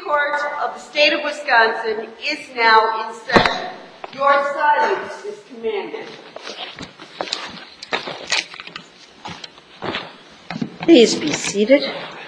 Court of the State of Wisconsin is now in session. Your silence is commanded. Please be seated.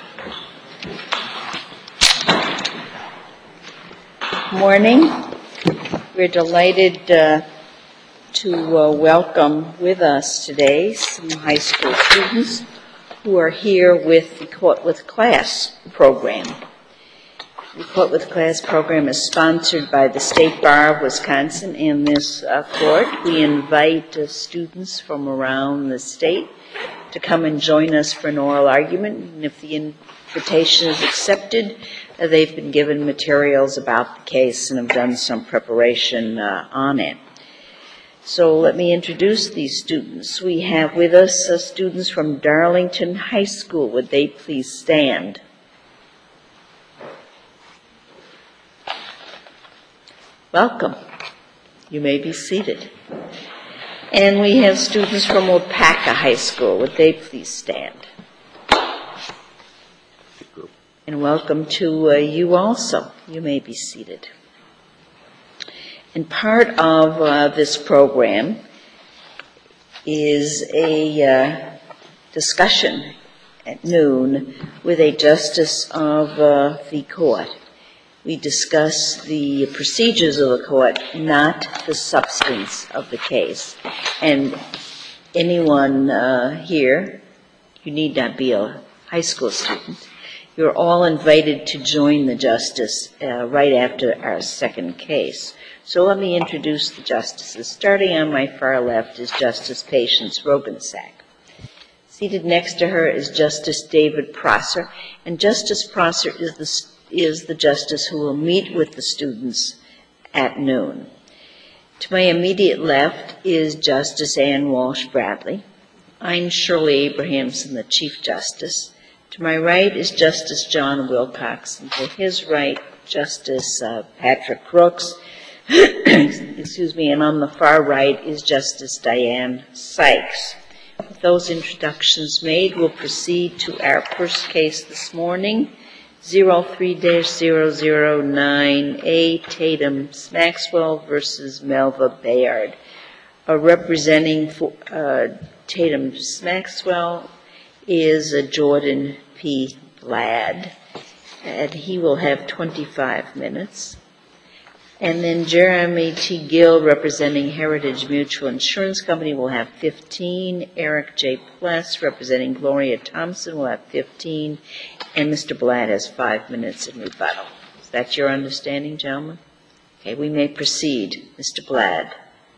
Morning. We're delighted to welcome with us today some high school students who are here with the Court with Class program. The Court with Class program is sponsored by the State Bar of Wisconsin and this court. We invite students from around the state to come and join us for an oral argument. And if the invitation is accepted, they've been given materials about the case and have done some preparation on it. So let me introduce these students. We have with us students from Darlington High School. Would they please stand? Welcome. You may be seated. And we have students from Waupaca High School. Would they please stand? And welcome to you also. You may be seated. And part of this program is a discussion at noon with a justice of the court. We discuss the procedures of the court, not the substance of the case. And anyone here, you need not be a high school student. You're all invited to join the justice right after our second case. So let me introduce the justices. Starting on my far left is Justice Patience Rogensack. Seated next to her is Justice David Prosser, and Justice Prosser is the justice who will meet with the students at noon. To my immediate left is Justice Ann Walsh Bradley. I'm Shirley Abrahamson, the Chief Justice. To my right is Justice John Wilcox, and to his right, Justice Patrick Crooks. Excuse me, and on the far right is Justice Diane Sykes. With those introductions made, we'll proceed to our first case this morning, 03-0098, Tatum-Maxwell versus Melva Bayard. Representing Tatum-Maxwell is Jordan P. Blad, and he will have 25 minutes. And then Jeremy T. Gill, representing Heritage Mutual Insurance Company, will have 15. Eric J. Pless, representing Gloria Thompson, will have 15. And Mr. Blad has 5 minutes in rebuttal. Is that your understanding, gentlemen? Okay, we may proceed. Mr. Blad.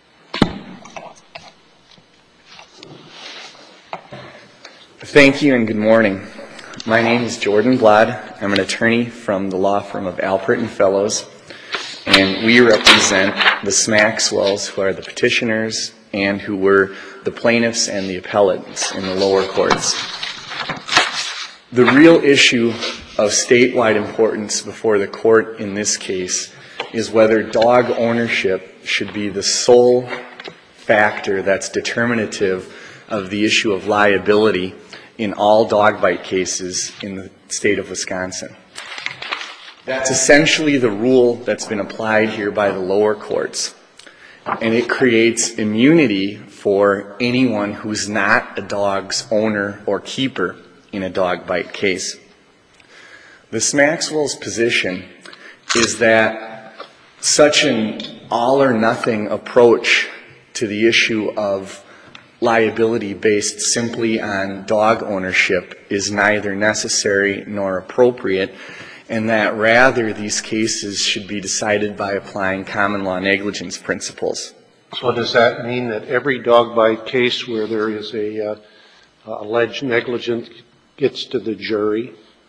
Thank you and good morning. My name is Jordan Blad. I'm an attorney from the law firm of Alpert and Fellows, and we represent the Maxwells, who are the petitioners and who were the plaintiffs and the appellants in the lower courts. The real issue of statewide importance before the court in this case is whether dog ownership should be the sole factor that's determinative of the issue of liability in all dog bite cases in the state of Wisconsin. That's essentially the rule that's been applied here by the lower courts, and it creates immunity for anyone who's not a dog's owner or keeper in a dog bite case. The Maxwell's position is that such an all-or-nothing approach to the issue of liability based simply on dog ownership is neither necessary nor appropriate, and that rather these cases should be decided by applying common law negligence principles. So does that mean that every dog bite case where there is a alleged negligence gets to the jury?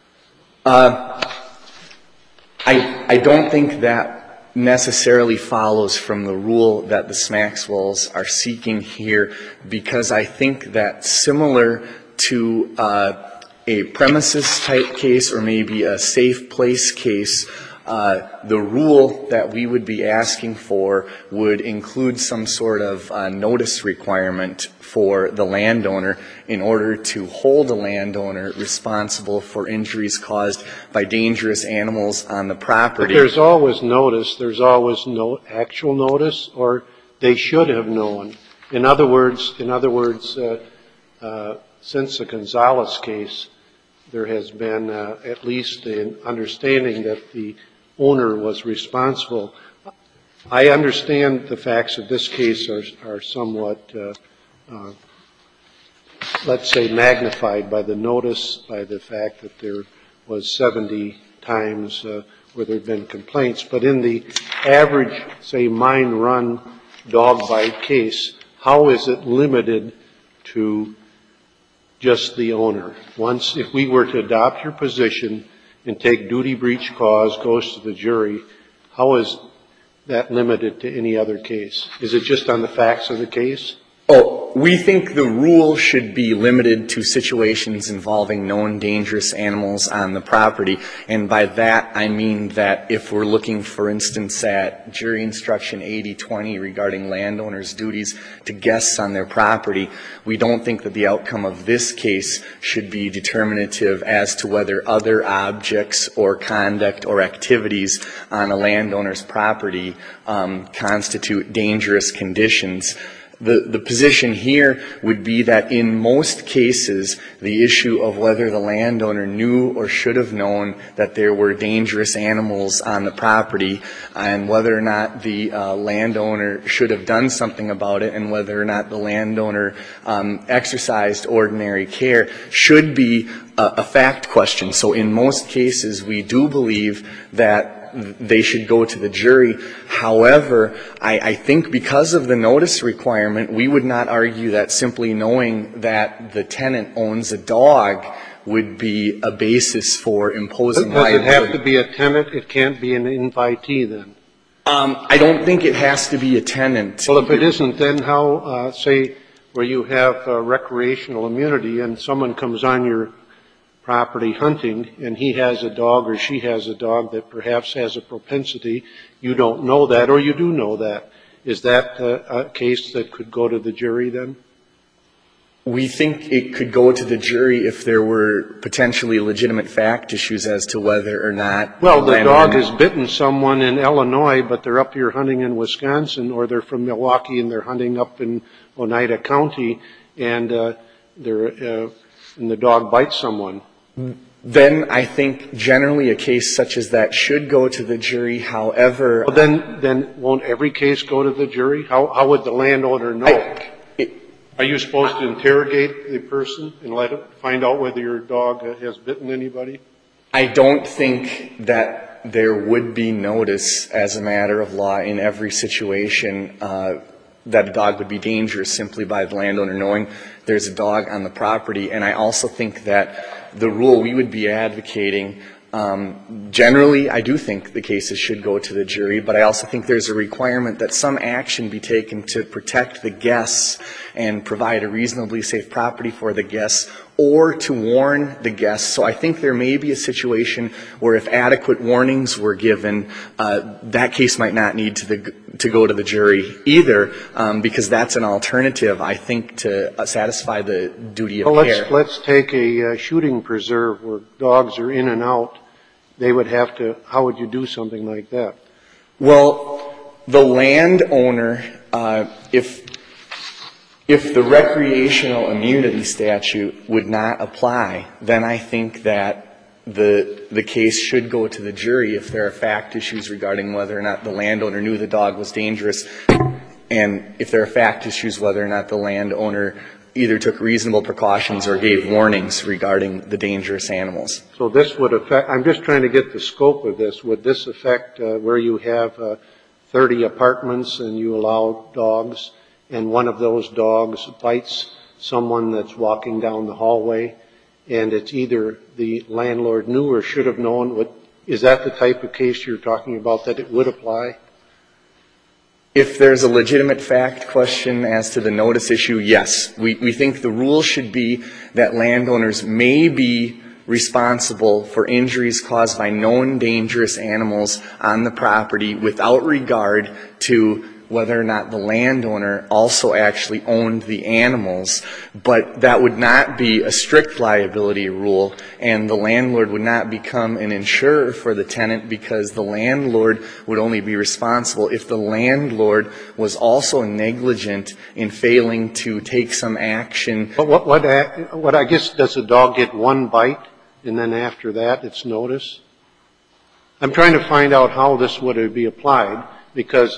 I don't think that necessarily follows from the rule that the Maxwells are seeking here, because I think that similar to a premises type case or maybe a safe place case, The rule that we would be asking for would include some sort of notice requirement for the landowner in order to hold a landowner responsible for injuries caused by dangerous animals on the property. But there's always notice. There's always no actual notice, or they should have known. In other words, since the Gonzalez case, there has been at least an understanding that the owner was responsible. I understand the facts of this case are somewhat, let's say, magnified by the notice, by the fact that there was 70 times where there have been complaints. But in the average, say, mine run dog bite case, how is it limited to just the owner? Once, if we were to adopt your position and take duty breach cause goes to the jury, how is that limited to any other case? Is it just on the facts of the case? Oh, we think the rule should be limited to situations involving known dangerous animals on the property. And by that, I mean that if we're looking, for instance, at jury instruction 80-20 regarding landowners' duties to guests on their property, we don't think that the outcome of this case should be determinative as to whether other objects or conduct or activities on a landowner's property constitute dangerous conditions. The position here would be that in most cases, the issue of whether the landowner knew or should have known that there were dangerous animals on the property and whether or not the landowner should have done something about it and whether or not the landowner exercised ordinary care should be a fact question. So in most cases, we do believe that they should go to the jury. However, I think because of the notice requirement, we would not argue that simply knowing that the tenant owns a dog would be a basis for imposing liability. Does it have to be a tenant? It can't be an invitee then? I don't think it has to be a tenant. Well, if it isn't, then how, say, where you have recreational immunity and someone comes on your property hunting and he has a dog or she has a dog that perhaps has a propensity, you don't know that or you do know that. Is that a case that could go to the jury then? We think it could go to the jury if there were potentially legitimate fact issues as to whether or not. Well, the dog has bitten someone in Illinois, but they're up here hunting in Wisconsin, or they're from Milwaukee and they're hunting up in Oneida County, and the dog bites someone. Then I think generally a case such as that should go to the jury. However, well, then won't every case go to the jury? How would the landowner know? Are you supposed to interrogate the person and find out whether your dog has bitten anybody? I don't think that there would be notice as a matter of law in every situation that a dog would be dangerous simply by the landowner knowing there's a dog on the property. And I also think that the rule we would be advocating, generally I do think the cases should go to the jury, but I also think there's a requirement that some action be taken to protect the guests and provide a reasonably safe property for the guests or to warn the guests. So I think there may be a situation where if adequate warnings were given, that case might not need to go to the jury either, because that's an alternative, I think, to satisfy the duty of care. Let's take a shooting preserve where dogs are in and out. They would have to, how would you do something like that? Well, the landowner, if the recreational immunity statute would not apply, then I think that the case should go to the jury if there are fact issues regarding whether or not the landowner knew the dog was dangerous, and if there are fact issues whether or not the landowner either took reasonable precautions or gave warnings regarding the dangerous animals. So this would affect, I'm just trying to get the scope of this. Would this affect where you have 30 apartments and you allow dogs, and one of those dogs bites someone that's walking down the hallway, and it's either the landlord knew or should have known? Is that the type of case you're talking about, that it would apply? If there's a legitimate fact question as to the notice issue, yes. We think the rule should be that landowners may be responsible for injuries caused by known dangerous animals on the property without regard to whether or not the landowner also actually owned the animals. But that would not be a strict liability rule, and the landlord would not become an insurer for the tenant, because the landlord would only be responsible if the landlord was also negligent in failing to take some action. But what I guess, does a dog get one bite and then after that it's notice? I'm trying to find out how this would be applied, because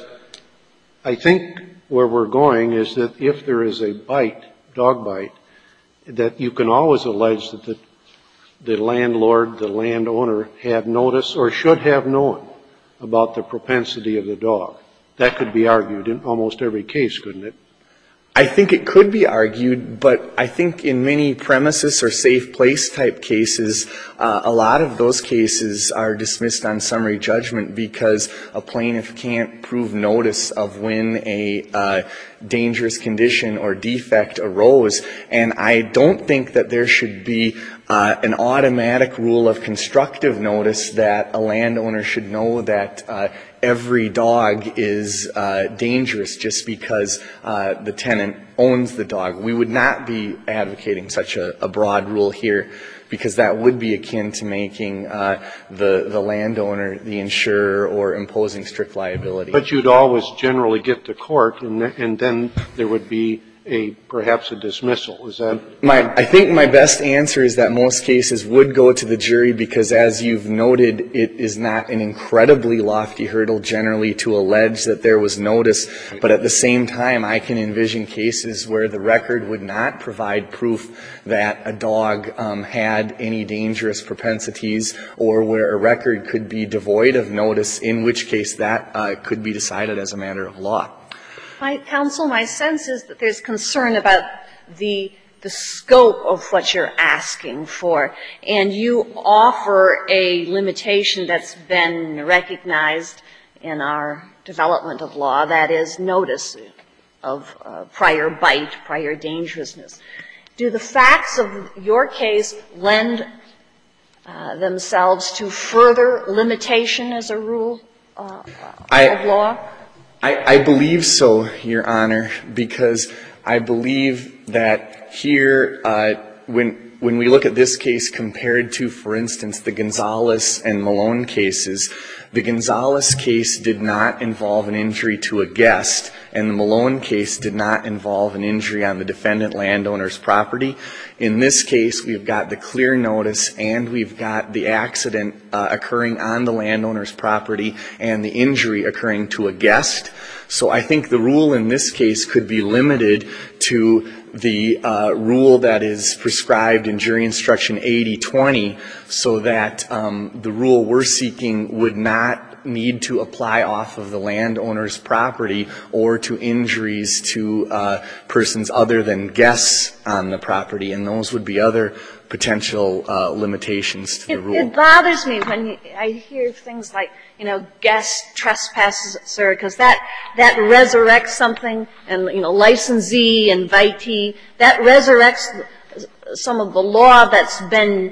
I think where we're going is that if there is a bite, dog bite, that you can always allege that the landlord, the landowner, had notice or should have known about the propensity of the dog. That could be argued in almost every case, couldn't it? I think it could be argued, but I think in many premises or safe place type cases, a lot of those cases are dismissed on summary judgment because a plaintiff can't prove notice of when a dangerous condition or defect arose. And I don't think that there should be an automatic rule of constructive notice that a landowner should know that every dog is dangerous just because the tenant owns the dog. We would not be advocating such a broad rule here, because that would be akin to making the landowner the insurer or imposing strict liability. But you'd always generally get to court, and then there would be perhaps a dismissal. Is that? I think my best answer is that most cases would go to the jury, because as you've noted, it is not an incredibly lofty hurdle generally to allege that there was notice. But at the same time, I can envision cases where the record would not provide proof that a dog had any dangerous propensities, or where a record could be devoid of notice, in which case that could be decided as a matter of law. Counsel, my sense is that there's concern about the scope of what you're asking for, and you offer a limitation that's been recognized in our development of law, that is notice of prior bite, prior dangerousness. Do the facts of your case lend themselves to further limitation as a rule of law? I believe so, Your Honor, because I believe that here, when we look at this case compared to, for instance, the Gonzalez and Malone cases, the Gonzalez case did not involve an injury to a guest, and the Malone case did not involve an injury on the defendant landowner's property. In this case, we've got the clear notice, and we've got the accident occurring on the landowner's property and the injury occurring to a guest. So I think the rule in this case could be limited to the rule that is prescribed in jury instruction 80-20, so that the rule we're seeking would not need to apply off of the landowner's property or to injuries to persons other than guests on the property, and those would be other potential limitations to the rule. It bothers me when I hear things like, guest trespasses, sir, because that resurrects something, and, licensee, invitee, that resurrects some of the law that's been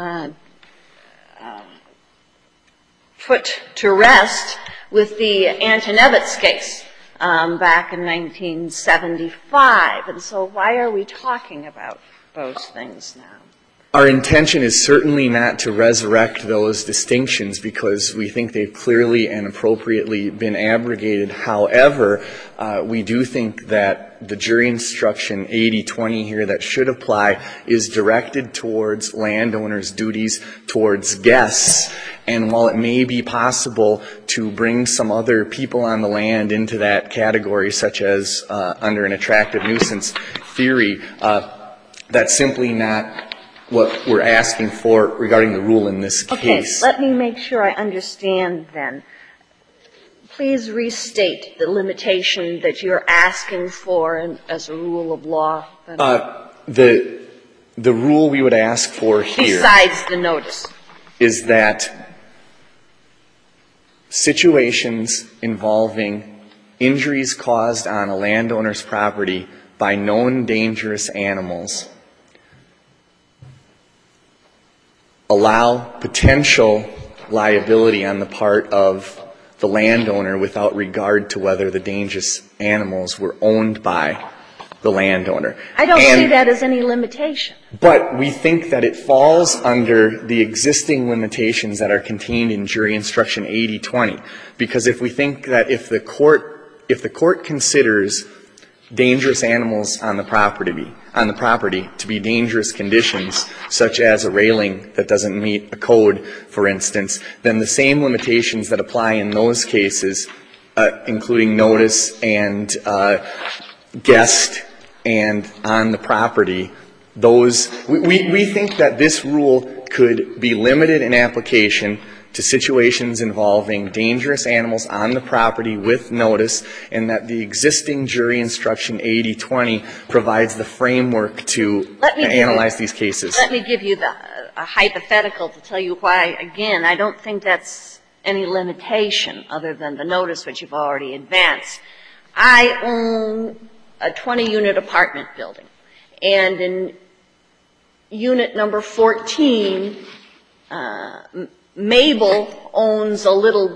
put to rest with the Antonevitz case back in 1975. And so why are we talking about those things now? Our intention is certainly not to resurrect those distinctions, because we think they've clearly and appropriately been abrogated. However, we do think that the jury instruction 80-20 here that should apply is directed towards landowners' duties towards guests. And while it may be possible to bring some other people on the land into that category, such as under an attractive nuisance theory, that's simply not what we're asking for regarding the rule in this case. Okay, let me make sure I understand then. Please restate the limitation that you're asking for as a rule of law. The rule we would ask for here, besides the notice, is that situations involving injuries caused on a landowner's property by known dangerous animals allow potential liability on the part of the landowner without regard to whether the dangerous animals were owned by the landowner. I don't see that as any limitation. But we think that it falls under the existing limitations that are contained in jury instruction 8020. Because if we think that if the court considers dangerous animals on the property to be dangerous conditions, such as a railing that doesn't meet a code, for instance, then the same limitations that apply in those cases, including notice and guest and on the property, we think that this rule could be limited in application to situations involving dangerous animals on the property with notice, and that the existing jury instruction 8020 provides the framework to analyze these cases. Let me give you a hypothetical to tell you why, again, I don't think that's any limitation other than the notice which you've already advanced. I own a 20-unit apartment building, and in unit number 14, Mabel owns a little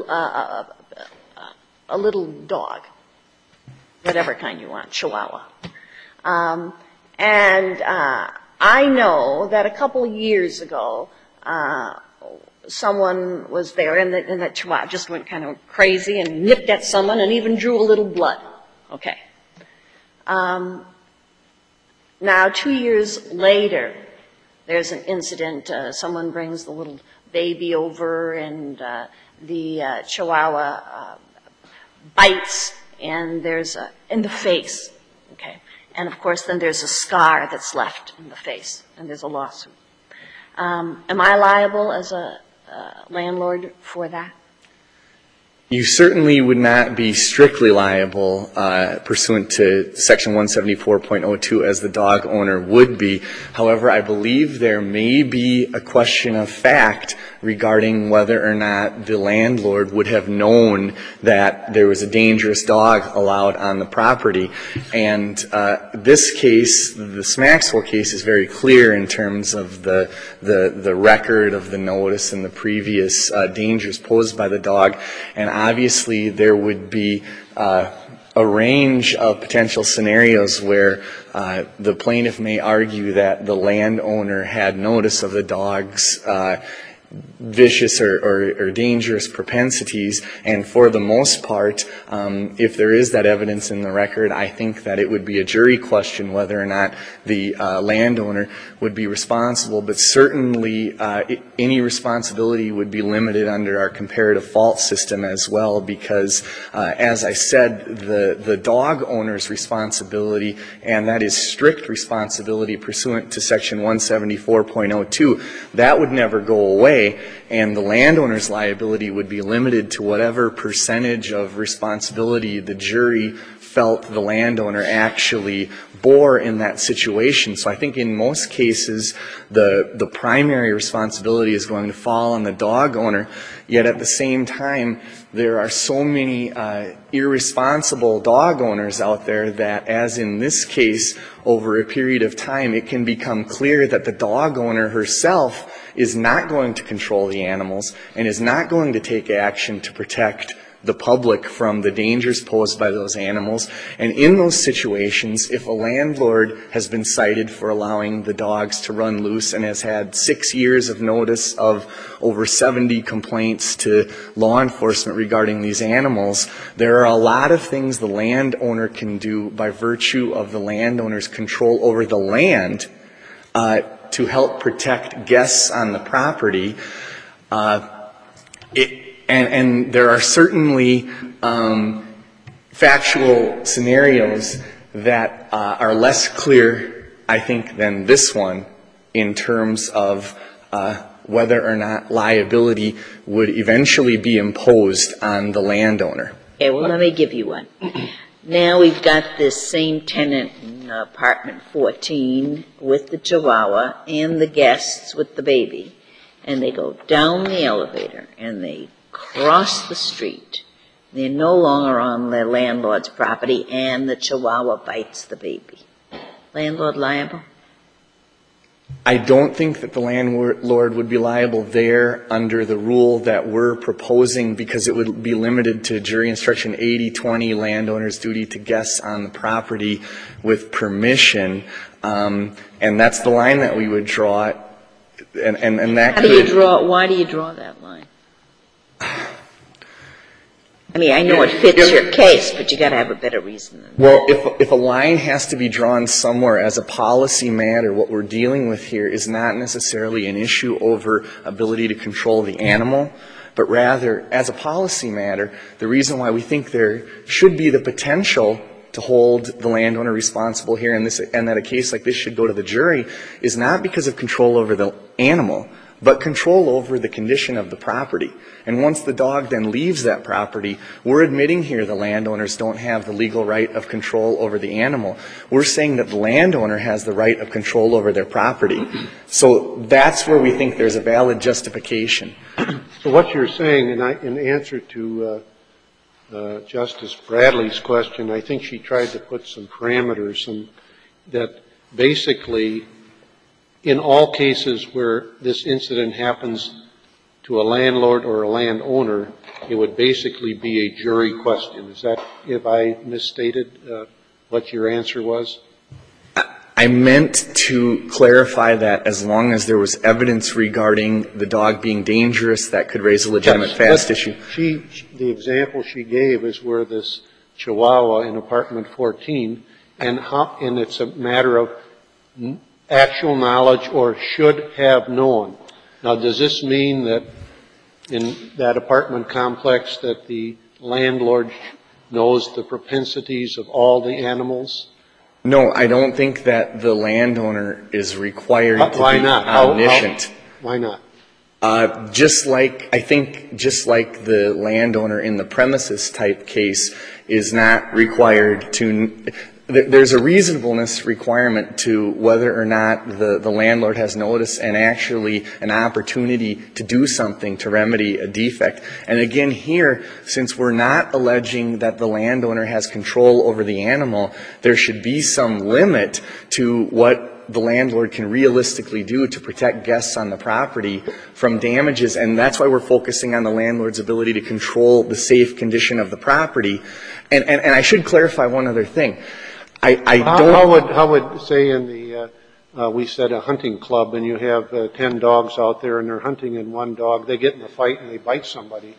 dog, whatever kind you want, Chihuahua. And I know that a couple years ago, someone was there, and that Chihuahua just went kind of crazy and nipped at someone and even drew a little blood. Okay. Now, 2 years later, there's an incident. Someone brings the little baby over, and the Chihuahua bites, and there's in the face. Okay. And, of course, then there's a scar that's left in the face, and there's a lawsuit. Am I liable as a landlord for that? You certainly would not be strictly liable pursuant to Section 174.02 as the dog owner would be. However, I believe there may be a question of fact regarding whether or not the landlord would have known that there was a dangerous dog allowed on the property. And this case, the Smaxwell case, is very clear in terms of the record of the notice and the previous dangers posed by the dog. And obviously, there would be a range of potential scenarios where the plaintiff may argue that the landowner had notice of the dog's vicious or dangerous propensities, and for the most part, if there is that evidence in the record, I think that it would be a jury question whether or not the landowner would be responsible, but certainly any responsibility would be limited under our comparative fault system as well, because as I said, the dog owner's responsibility, and that is strict responsibility pursuant to Section 174.02, that would never go away. And the landowner's liability would be limited to whatever percentage of responsibility the jury felt the landowner actually bore in that situation. So I think in most cases, the primary responsibility is going to fall on the dog owner, yet at the same time, there are so many irresponsible dog owners out there that, as in this case, over a period of time, it can become clear that the dog owner herself is not going to control the animals and is not going to take action to protect the public from the dangers posed by those animals. And in those situations, if a landlord has been cited for allowing the dogs to run loose and has had 6 years of notice of over 70 complaints to law enforcement regarding these animals, there are a lot of things the landowner can do by virtue of the landowner's control over the land to help protect guests on the property. And there are certainly factual scenarios that are less clear, I think, than this one in terms of whether or not liability would eventually be imposed on the landowner. Okay, well, let me give you one. Now we've got this same tenant in apartment 14 with the Chihuahua and the guests with the baby, and they go down the elevator and they cross the street. They're no longer on the landlord's property, and the Chihuahua bites the baby. Landlord liable? I don't think that the landlord would be liable there under the rule that we're proposing, because it would be limited to jury instruction 80-20, landowner's duty to guests on the property with permission. And that's the line that we would draw. And that Why do you draw that line? I mean, I know it fits your case, but you got to have a better reason than that. Well, if a line has to be drawn somewhere as a policy matter, what we're dealing with here is not necessarily an issue over ability to control the animal, but rather, as a policy matter, the reason why we think there should be the potential to hold the landowner responsible here and that a case like this should go to the jury is not because of control over the animal, but control over the condition of the property. And once the dog then leaves that property, we're admitting here the landowners don't have the legal right of control over the animal. We're saying that the landowner has the right of control over their property. So that's where we think there's a valid justification. So what you're saying, in answer to Justice Bradley's question, I think she tried to put some parameters, and that basically in all cases where this incident happens to a landlord or a landowner, it would basically be a jury question. Is that, if I misstated what your answer was? I meant to clarify that as long as there was evidence regarding the dog being dangerous, that could raise a legitimate fast issue. The example she gave is where this Chihuahua in apartment 14, and it's a matter of actual knowledge or should have known. Now, does this mean that in that apartment complex that the landlord knows the propensities of all the animals? No, I don't think that the landowner is required to be omniscient. Why not? Just like the landowner in the premises type case is not required to. There's a reasonableness requirement to whether or not the landlord has notice and actually an opportunity to do something to remedy a defect. And again here, since we're not alleging that the landowner has control over the animal, there should be some limit to what the landlord can realistically do to protect guests on the property from damages. And that's why we're focusing on the landlord's ability to control the safe condition of the property. And I should clarify one other thing. How would say in the we said a hunting club, and you have 10 dogs out there and they're hunting, and one dog, they get in a fight and they bite somebody.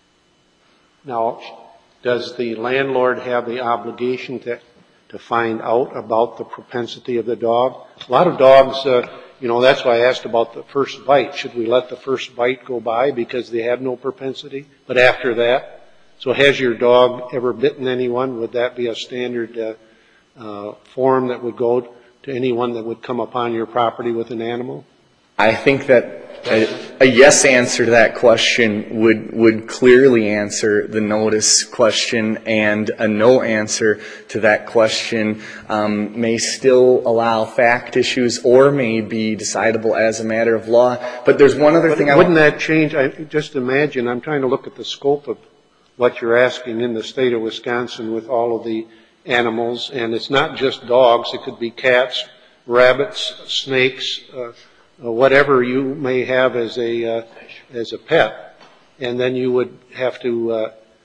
Now, does the landlord have the obligation to find out about the propensity of the dog? A lot of dogs, that's why I asked about the first bite. Should we let the first bite go by because they have no propensity? But after that, so has your dog ever bitten anyone? Would that be a standard form that would go to anyone that would come upon your property with an animal? I think that a yes answer to that question would clearly answer the notice question, and a no answer to that question may still allow fact issues or may be decidable as a matter of law. But there's one other thing. Wouldn't that change? Just imagine, I'm trying to look at the scope of what you're asking in the state of Wisconsin with all of the animals, and it's not just dogs. It could be cats, rabbits, snakes, whatever you may have as a pet, and then you would have to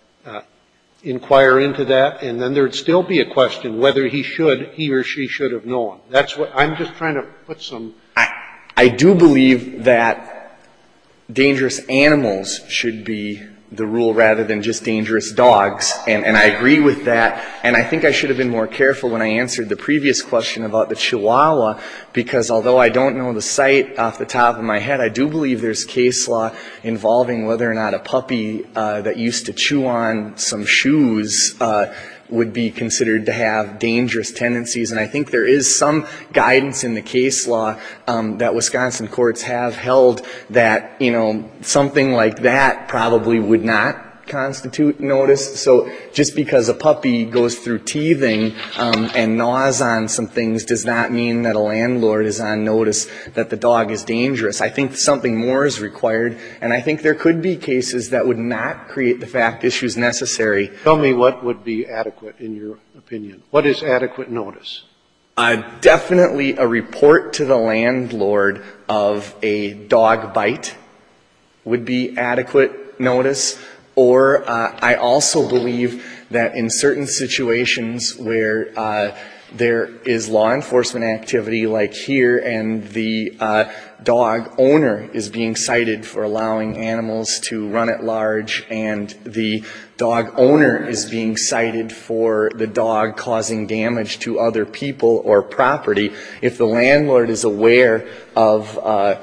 inquire into that, and then there'd still be a question whether he or she should have known. That's what I'm just trying to put some. I do believe that dangerous animals should be the rule rather than just dangerous dogs, and I agree with that. And I think I should have been more careful when I answered the previous question about the Chihuahua, because although I don't know the site off the top of my head, I do believe there's case law involving whether or not a puppy that used to chew on some shoes would be considered to have dangerous tendencies. And I think there is some guidance in the case law that Wisconsin courts have held that, something like that probably would not constitute notice. So just because a puppy goes through teething and gnaws on some things does not mean that a landlord is on notice that the dog is dangerous. I think something more is required, and I think there could be cases that would not create the fact issues necessary. Tell me what would be adequate in your opinion. What is adequate notice? Definitely a report to the landlord of a dog bite would be adequate notice. Or I also believe that in certain situations where there is law enforcement activity like here and the dog owner is being cited for allowing animals to run at large and the dog owner is being cited for the dog causing damage to other people or property, if the landlord is aware of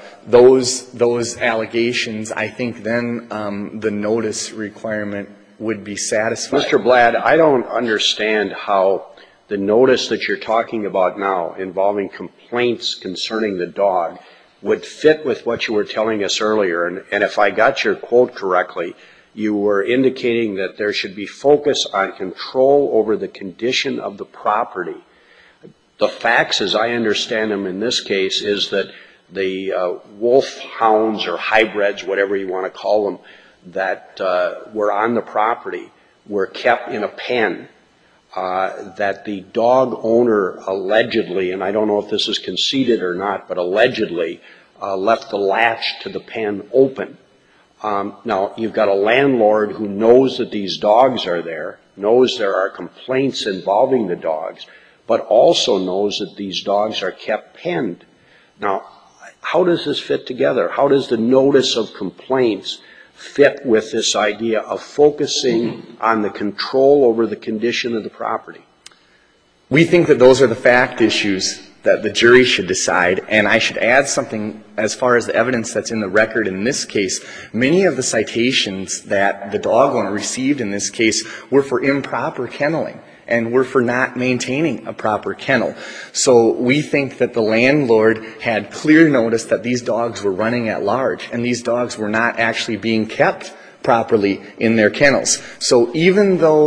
those allegations, I think then the notice requirement would be satisfied. Mr. Blatt, I don't understand how the notice that you're talking about now involving complaints concerning the dog would fit with what you were telling us earlier. And if I got your quote correctly, you were indicating that there should be focus on control over the condition of the property. The facts, as I understand them in this case, is that the wolf hounds or hybrids, whatever you want to call them, that were on the property were kept in a pen, that the dog owner allegedly, and I don't know if this is conceded or not, but allegedly left the latch to the pen open. Now, you've got a landlord who knows that these dogs are there, knows there are complaints involving the dogs, but also knows that these dogs are kept penned. Now, how does this fit together? How does the notice of complaints fit with this idea of focusing on the control over the condition of the property? We think that those are the fact issues that the jury should decide, and I should add something as far as the evidence that's in the record in this case. Many of the citations that the dog owner received in this case were for improper kenneling and were for not maintaining a proper kennel. So we think that the landlord had clear notice that these dogs were running at large and these dogs were not actually being kept properly in their kennels. So even though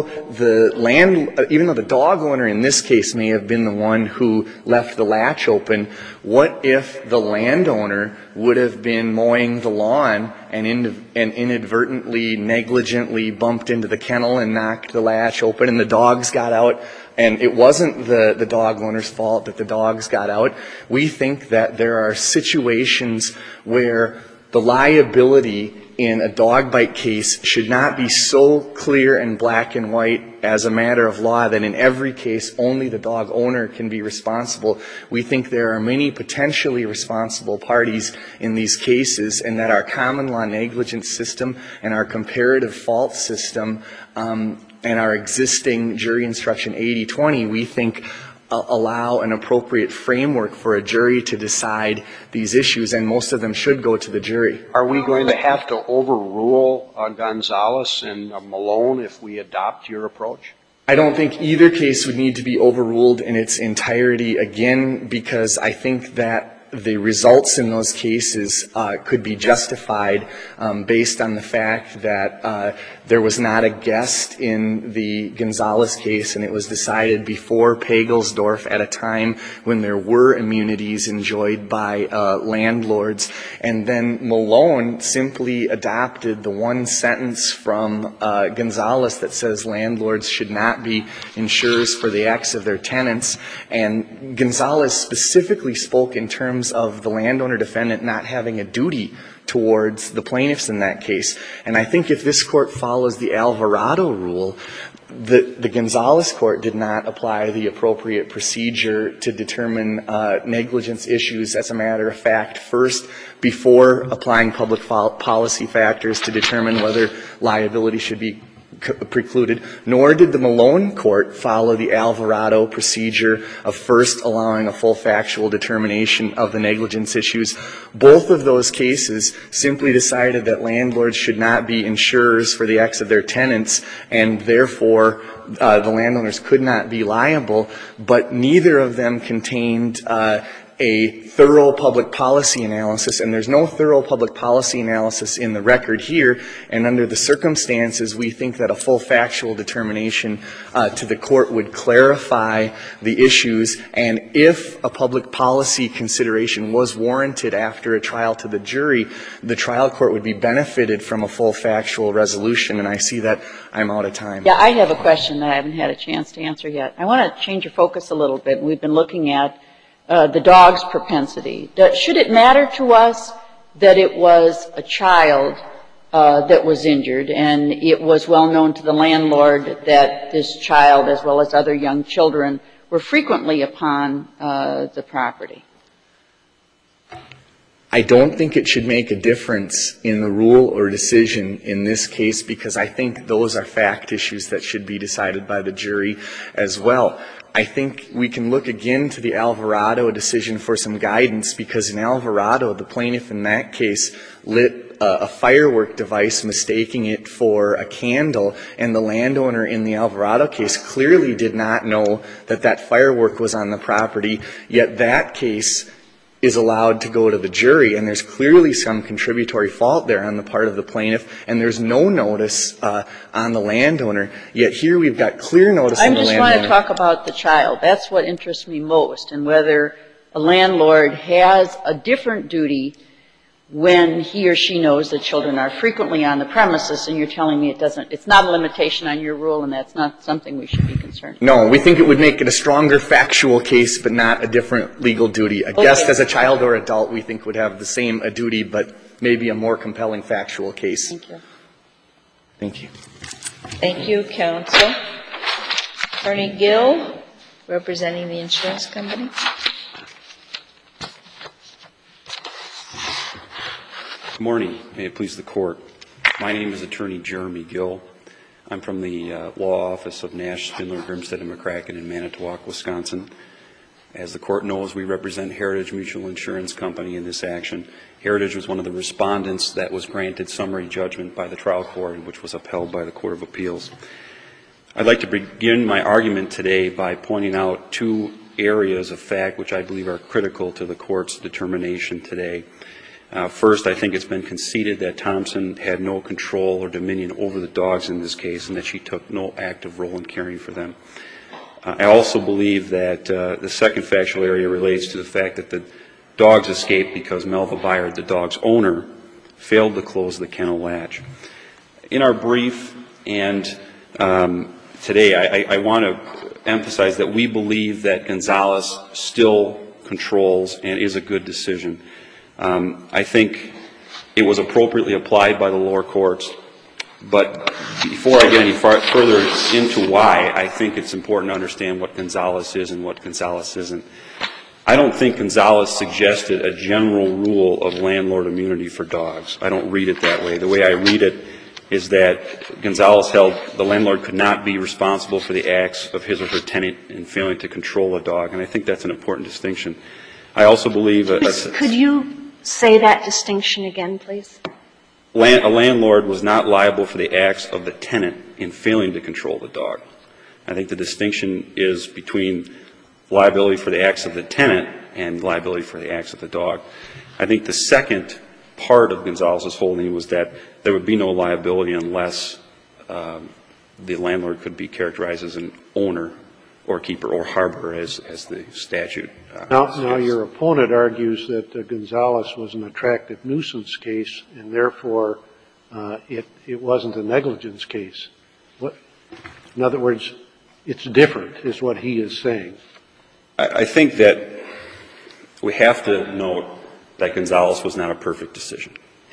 the dog owner in this case may have been the one who left the latch open, what if the landowner would have been mowing the lawn and inadvertently, negligently bumped into the kennel and knocked the latch open and the dogs got out, and it wasn't the dog owner's fault that the dogs got out? We think that there are situations where the liability in a dog bite case should not be so clear and black and white as a matter of law that in every case only the dog owner can be responsible. We think there are many potentially responsible parties in these cases, and that our common law negligence system and our comparative fault system and our existing jury instruction 80-20, we think allow an appropriate framework for a jury to decide these issues, and most of them should go to the jury. Are we going to have to overrule Gonzalez and Malone if we adopt your approach? I don't think either case would need to be overruled in its entirety again, because I think that the results in those cases could be justified based on the fact that there was not a guest in the Gonzalez case, and it was decided before Pagelsdorf at a time when there were immunities enjoyed by landlords. And then Malone simply adopted the one sentence from Gonzalez that says landlords should not be insurers for the acts of their tenants. And Gonzalez specifically spoke in terms of the landowner defendant not having a duty towards the plaintiffs in that case. And I think if this court follows the Alvarado rule, the Gonzalez court did not apply the appropriate procedure to determine negligence issues as a matter of fact first, before applying public policy factors to determine whether liability should be precluded, nor did the Malone court follow the Alvarado procedure of first allowing a full factual determination of the negligence issues. Both of those cases simply decided that landlords should not be insurers for the acts of their tenants, and therefore the landowners could not be liable, but neither of them contained a thorough public policy analysis, and there's no thorough public policy analysis in the record here, and under the circumstances, we think that a full factual determination to the court would clarify the issues, and if a public policy consideration was warranted after a trial to the jury, the trial court would be benefited from a full factual resolution, and I see that I'm out of time. Yeah, I have a question that I haven't had a chance to answer yet. I want to change your focus a little bit. We've been looking at the dog's propensity. Should it matter to us that it was a child that was injured, and it was well known to the landlord that this child, as well as other young children, were frequently upon the property? I don't think it should make a difference in the rule or decision in this case, because I think those are fact issues that should be decided by the jury as well. I think we can look again to the Alvarado decision for some guidance, because in Alvarado, the plaintiff in that case lit a firework device, mistaking it for a candle, and the landowner in the Alvarado case clearly did not know that that firework was on the property, yet that case is allowed to go to the jury, and there's clearly some contributory fault there on the part of the plaintiff, and there's no notice on the landowner, yet here we've got clear notice on the landowner. I just want to talk about the child. That's what interests me most, and whether a landlord has a different duty when he or she knows that children are frequently on the premises, and you're telling me it's not a limitation on your rule, and that's not something we should be concerned with. No, we think it would make it a stronger factual case, but not a different legal duty. A guest as a child or adult, we think, would have the same duty, but maybe a more compelling factual case. Thank you. Thank you. Thank you, counsel. Attorney Gill, representing the insurance company. Good morning. May it please the Court. My name is Attorney Jeremy Gill. I'm from the law office of Nash, Spindler, Grimstead, and McCracken in Manitowoc, Wisconsin. As the Court knows, we represent Heritage Mutual Insurance Company in this action. Heritage was one of the respondents that was granted summary judgment by the trial court, which was upheld by the Court of Appeals. I'd like to begin my argument today by pointing out two areas of fact which I believe are critical to the Court's determination today. First, I think it's been conceded that Thompson had no control or dominion over the dogs in this case, and that she took no active role in caring for them. I also believe that the second factual area relates to the fact that the dogs escaped because Melva Byard, the dog's owner, failed to close the kennel latch. In our brief and today, I want to emphasize that we believe that Gonzalez still controls and is a good decision. I think it was appropriately applied by the lower courts, but before I get any further into why, I think it's important to understand what Gonzalez is and what Gonzalez isn't. I don't think Gonzalez suggested a general rule of landlord immunity for dogs. I don't read it that way. The way I read it is that Gonzalez held the landlord could not be responsible for the acts of his or her tenant in failing to control a dog, and I think that's an important distinction. I also believe Could you say that distinction again, please? A landlord was not liable for the acts of the tenant in failing to control the dog. I think the distinction is between liability for the acts of the tenant and liability for the acts of the dog. I think the second part of Gonzalez's holding was that there would be no liability unless the landlord could be characterized as an owner or keeper or harborer, as the statute Now your opponent argues that Gonzalez was an attractive nuisance case, and therefore it wasn't a negligence case. In other words, it's different, is what he is saying. I think that we have to note that Gonzalez was not a perfect decision.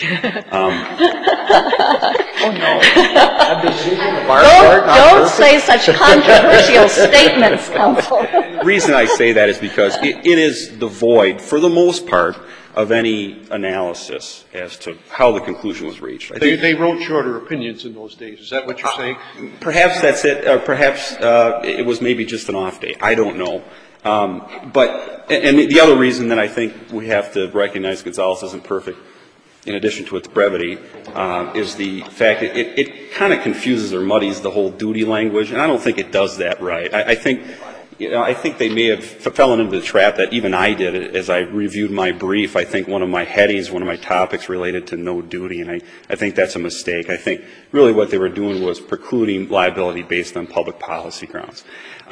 Don't say such controversial statements, counsel. The reason I say that is because it is devoid, for the most part, of any analysis as to how the conclusion was reached. They wrote shorter opinions in those days. Is that what you're saying? Perhaps that's it. Or perhaps it was maybe just an off day. I don't know. But the other reason that I think we have to recognize Gonzalez isn't perfect, in addition to its brevity, is the fact that it kind of confuses or muddies the whole duty language, and I don't think it does that right. I think I think they may have fallen into the trap that even I did as I reviewed my brief. I think one of my headings, one of my topics related to no duty, and I think that's a mistake. I think really what they were doing was precluding liability based on public policy grounds.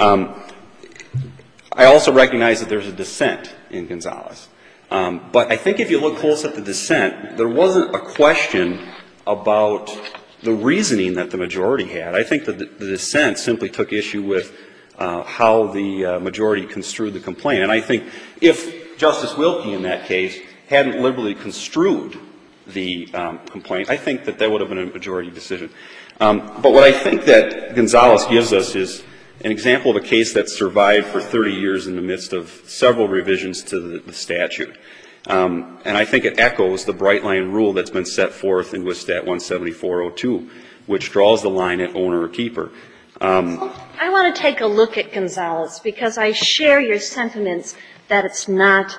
I also recognize that there's a dissent in Gonzalez. But I think if you look close at the dissent, there wasn't a question about the reasoning that the majority had. I think that the dissent simply took issue with how the majority construed the complaint. And I think if Justice Wilkie in that case hadn't liberally construed the complaint, I think that would have been a majority decision. But what I think that Gonzalez gives us is an example of a case that survived for 30 years in the midst of several revisions to the statute. And I think it echoes the bright line rule that's been set forth in WSStat 17402, which draws the line at owner or keeper. I want to take a look at Gonzalez because I share your sentiments that it's not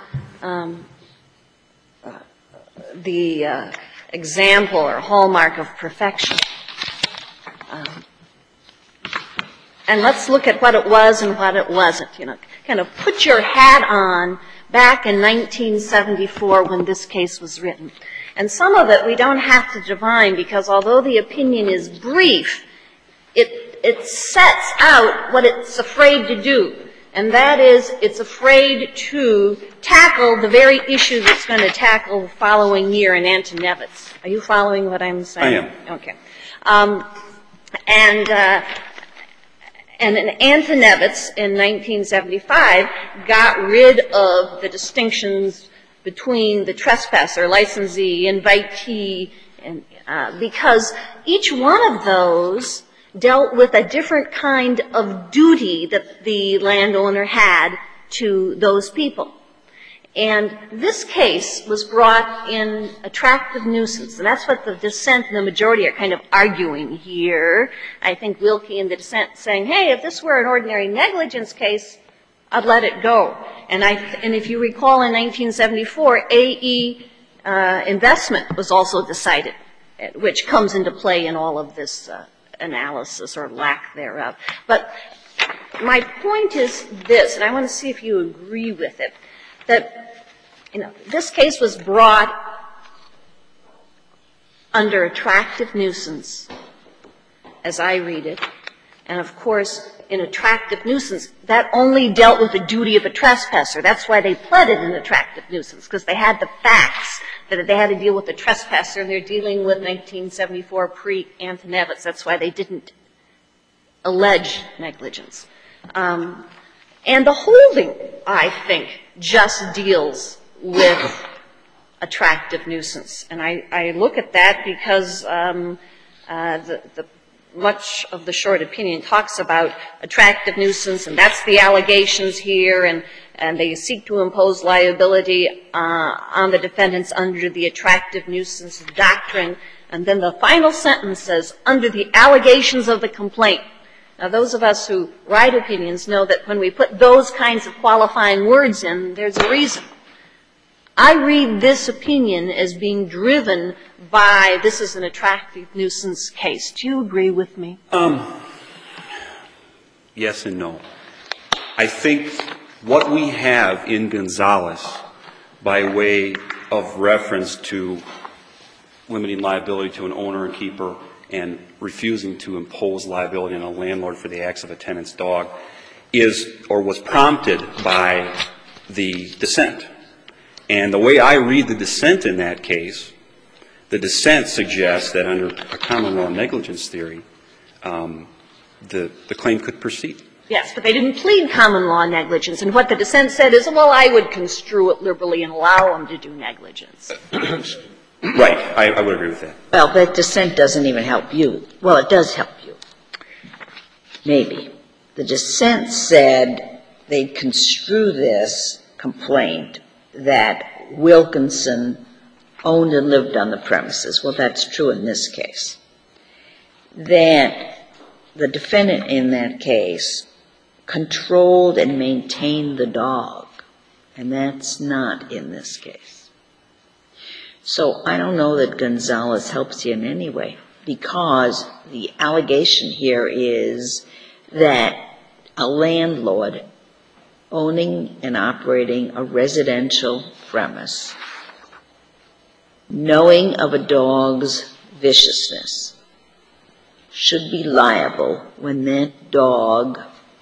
the example or hallmark of perfection. And let's look at what it was and what it wasn't. You know, kind of put your hat on back in 1974 when this case was written. And some of it we don't have to divine because although the opinion is brief, it sets out what it's afraid to do. And that is, it's afraid to tackle the very issue that's going to tackle the following year in Antonevitz. Are you following what I'm saying? I am. Okay. And in Antonevitz in 1975 got rid of the distinctions between the trespasser, licensee, invitee, and, because each one of those dealt with a different kind of duty that the landowner had to those people. And this case was brought in attractive nuisance, and that's what the dissent and the majority are kind of arguing here. I think Wilkie in the dissent saying, hey, if this were an ordinary negligence case, I'd let it go. And if you recall in 1974, AE investment was also decided, which comes into play in all of this analysis or lack thereof. But my point is this, and I want to see if you agree with it, that this case was brought under attractive nuisance, as I read it. And, of course, in attractive nuisance, that only dealt with the duty of a trespasser. That's why they pled it in attractive nuisance, because they had the facts that they had to deal with the trespasser, and they're dealing with 1974 pre-Antonevitz. That's why they didn't allege negligence. And the holding, I think, just deals with attractive nuisance. And I look at that because much of the short opinion talks about attractive nuisance, and that's the allegations here, and they seek to impose liability on the defendants under the attractive nuisance doctrine. And then the final sentence says, under the allegations of the complaint. Now, those of us who write opinions know that when we put those kinds of qualifying words in, there's a reason. I read this opinion as being driven by this is an attractive nuisance case. Do you agree with me? Yes and no. I think what we have in Gonzalez, by way of reference to limiting liability to an owner and keeper and refusing to impose liability on a landlord for the acts of a tenant's dog, is or was prompted by the dissent. And the way I read the dissent in that case, the dissent suggests that under a common law negligence theory, the claim could proceed. Yes, but they didn't plead common law negligence. And what the dissent said is, well, I would construe it liberally and allow them to do negligence. Right. I would agree with that. Well, that dissent doesn't even help you. Well, it does help you. Maybe. The dissent said they'd construe this complaint that Wilkinson owned and lived on the premises. Well, that's true in this case. That the defendant in that case controlled and maintained the dog, and that's not in this case. So I don't know that Gonzalez helps you in any way, because the allegation here is that a landlord owning and operating a residential premise, knowing of a dog's viciousness, should be liable when that dog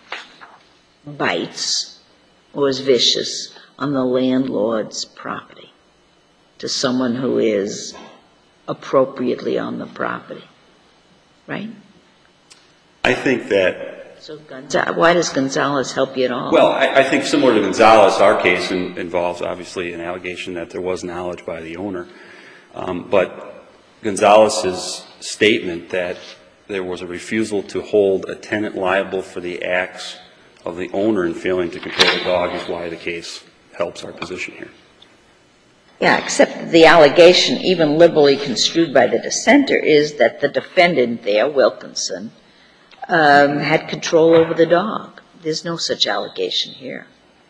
bites or is vicious on the landlord's property to someone who is appropriately on the property, right? I think that... So why does Gonzalez help you at all? Well, I think similar to Gonzalez, our case involves obviously an allegation that there was knowledge by the owner. But Gonzalez's statement that there was a refusal to hold a tenant liable for the acts of the owner in failing to control the dog is why the case helps our position here. Yeah, except the allegation, even liberally construed by the dissenter, is that the defendant there, Wilkinson, had control over the dog. There's no such allegation here.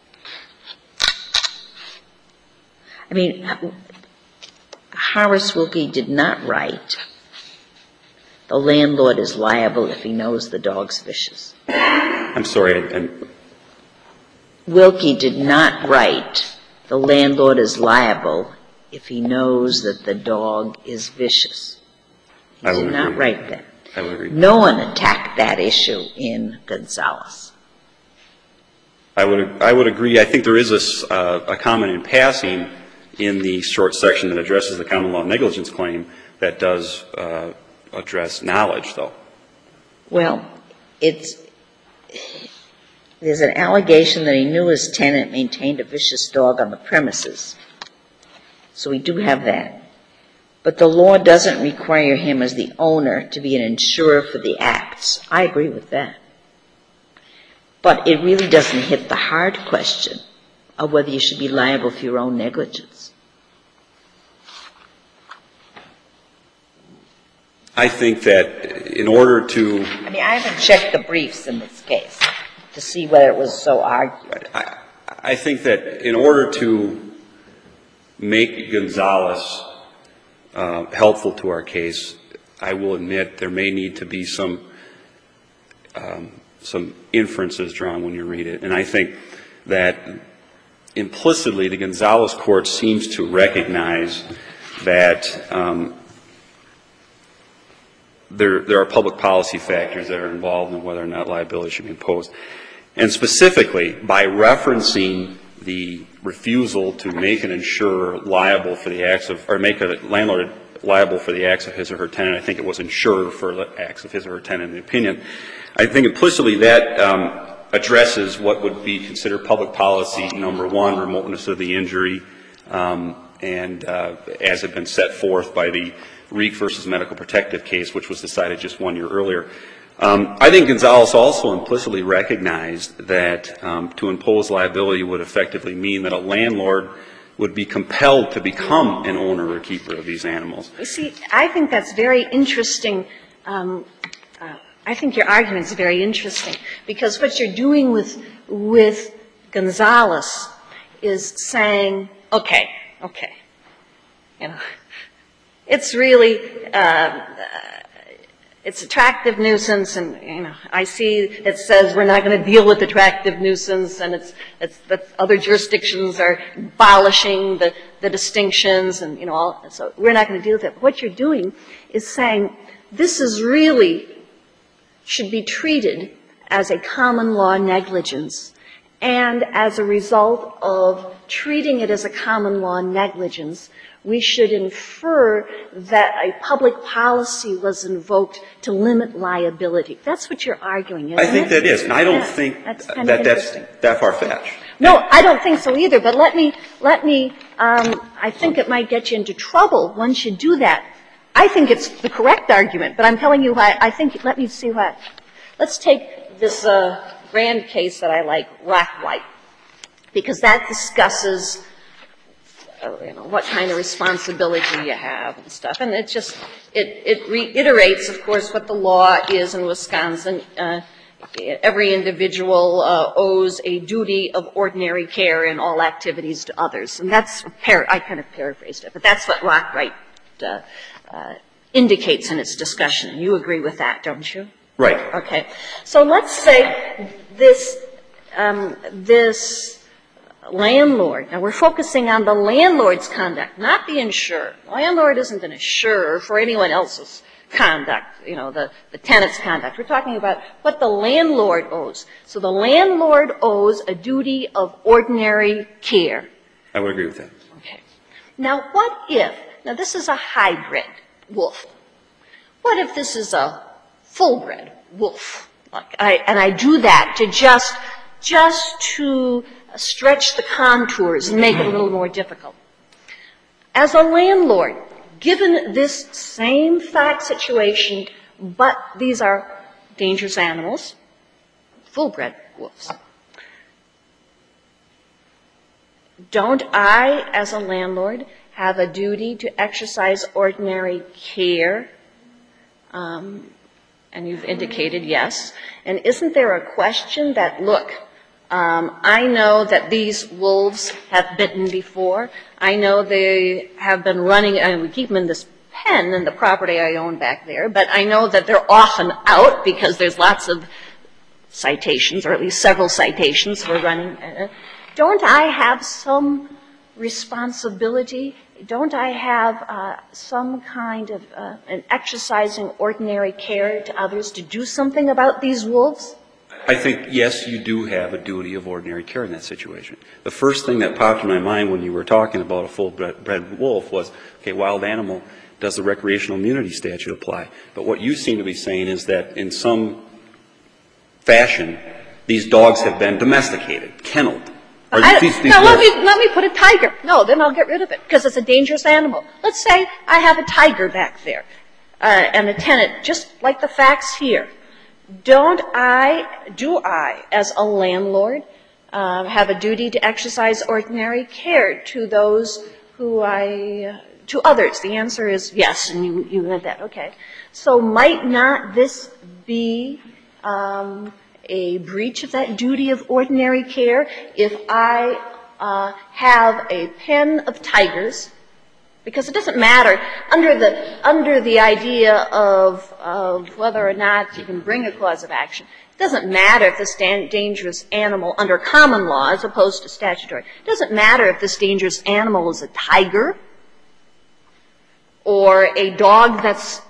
I mean, Horace Wilkie did not write, the landlord is liable if he knows the dog's vicious. I'm sorry. Wilkie did not write, the landlord is liable if he knows that the dog is vicious. He did not write that. I would agree. No one attacked that issue in Gonzalez. I would agree. I think there is a comment in passing in the short section that addresses the common law negligence claim that does address knowledge, though. Well, there's an allegation that he knew his tenant maintained a vicious dog on the premises. So we do have that. But the law doesn't require him as the owner to be an insurer for the acts. I agree with that. But it really doesn't hit the hard question of whether you should be liable for your own negligence. I think that in order to... I mean, I haven't checked the briefs in this case to see whether it was so argued. I think that in order to make Gonzalez helpful to our case, I will admit there may need to be some inferences drawn when you read it. And I think that implicitly the Gonzalez court seems to recognize that there are public policy factors that are involved in whether or not liability should be imposed. And specifically, by referencing the refusal to make an insurer liable for the acts of, or make a landlord liable for the acts of his or her tenant, I think it was insurer for the acts of his or her tenant in the opinion. I think implicitly that addresses what would be considered public policy, number one, remoteness of the injury, and as had been set forth by the Reek versus Medical Protective case, which was decided just 1 year earlier. I think Gonzalez also implicitly recognized that to impose liability would effectively mean that a landlord would be compelled to become an owner or keeper of these animals. You see, I think that's very interesting. I think your argument is very interesting, because what you're doing with Gonzalez is saying, okay, you know, it's really it's attractive nuisance, and you know, I see it says we're not going to deal with attractive nuisance, and it's that other jurisdictions are abolishing the distinctions, and you know, all, so we're not going to deal with it. What you're doing is saying this is really should be treated as a common law negligence, and as a result of treating it as a common law negligence, we should infer that a public policy was invoked to limit liability. That's what you're arguing, isn't it? I think that is, and I don't think that's that far-fetched. No, I don't think so either, but let me, I think it might get you into trouble once you do that. I think it's the correct argument, but I'm telling you why. I think, let me see why. Let's take this grand case that I like, Rock-White, because that discusses you know, what kind of responsibility you have and stuff. And it just, it reiterates, of course, what the law is in Wisconsin. Every individual owes a duty of ordinary care in all activities to others. And that's, I kind of paraphrased it, but that's what Rock-White indicates in its discussion. You agree with that, don't you? Right. Okay. So let's say this this landlord, now we're focusing on the landlord's conduct, not the insurer. The landlord isn't an insurer for anyone else's conduct, the tenant's conduct. We're talking about what the landlord owes. So the landlord owes a duty of ordinary care. I would agree with that. Okay. Now now this is a hybrid wolf. What if this is a full-bred wolf? And I do that to just to stretch the contours and make it a little more difficult. As a landlord, given this same fact situation, but these are dangerous animals, full-bred wolves, don't I, as a landlord, have a duty to exercise ordinary care? And you've indicated yes. And isn't there a question that, look, I know that these wolves have bitten before. I know they have been running, and we keep them in this pen in the property I own back there, but I know that they're often out because there's lots of citations, or at least several citations for running. Don't I have some responsibility? Don't I have some kind of an exercising ordinary care to others to do something about these wolves? I think, yes, you do have a duty of ordinary care in that situation. The first thing that popped in my mind when you were talking about a full-bred wolf was, okay, wild animal, does the recreational immunity statute apply? But what you seem to be saying is that in some fashion, these dogs have been domesticated, kenneled. Let me put a tiger. No, then I'll get rid of it because it's a dangerous animal. Let's say I have a tiger back there and a tenant, just like the facts here. Do I, as a landlord, have a duty to exercise ordinary care to those to others? The answer is yes, and you had that. Okay. So might not this be a breach of that duty of ordinary care if I have a pen of tigers? Because it doesn't matter under the idea of whether or not you can bring a cause of action. It doesn't matter if this dangerous animal under common law as opposed to statutory. It doesn't matter if this dangerous animal is a tiger or a dog that's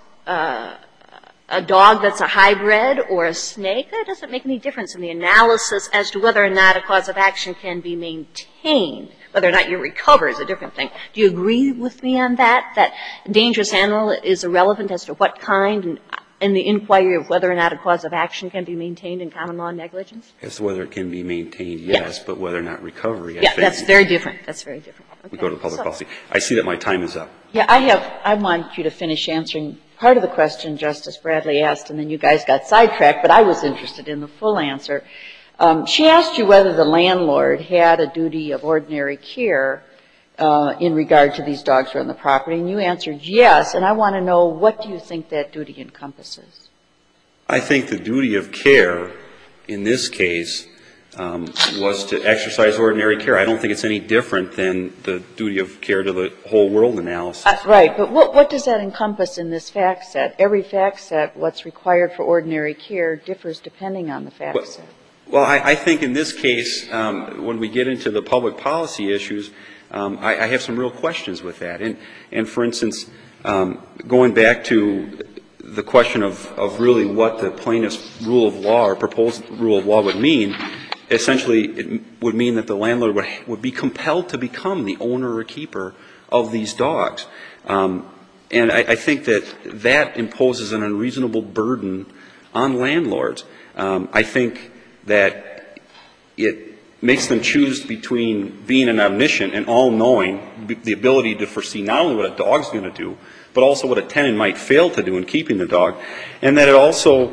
a hybrid or a snake. That doesn't make any difference in the analysis as to whether or not a cause of action can be maintained. Whether or not you recover is a different thing. Do you agree with me on that, that a dangerous animal is irrelevant as to what kind in the inquiry of whether or not a cause of action can be maintained in common law negligence? As to whether it can be maintained, yes, but whether or not recovery, I think. That's very different. That's very different. Okay. We go to public policy. I see that my time is up. Yeah, I want you to finish answering part of the question Justice Bradley asked, and then you guys got sidetracked, but I was interested in the full answer. She asked you whether the landlord had a duty of ordinary care in regard to these dogs who are on the property, and you answered yes, and I want to know, what do you think that duty encompasses? I think the duty of care in this case was to exercise ordinary care. I don't think it's any different than the duty of care to the whole world analysis. Right, but what does that encompass in this fact set? Every fact set, what's required for ordinary care differs depending on the fact set. Well, I think in this case, when we get into the public policy issues, I have some real questions with that. And for instance, going back to the question of really what the plaintiff's rule of law or proposed rule of law would mean, essentially it would mean that the landlord would be compelled to become the owner or keeper of these dogs. And I think that imposes an unreasonable burden on landlords. I think that it makes them choose between being an omniscient and all-knowing, the ability to foresee not only what a dog's going to do, but also what a tenant might fail to do in keeping the dog, and that it also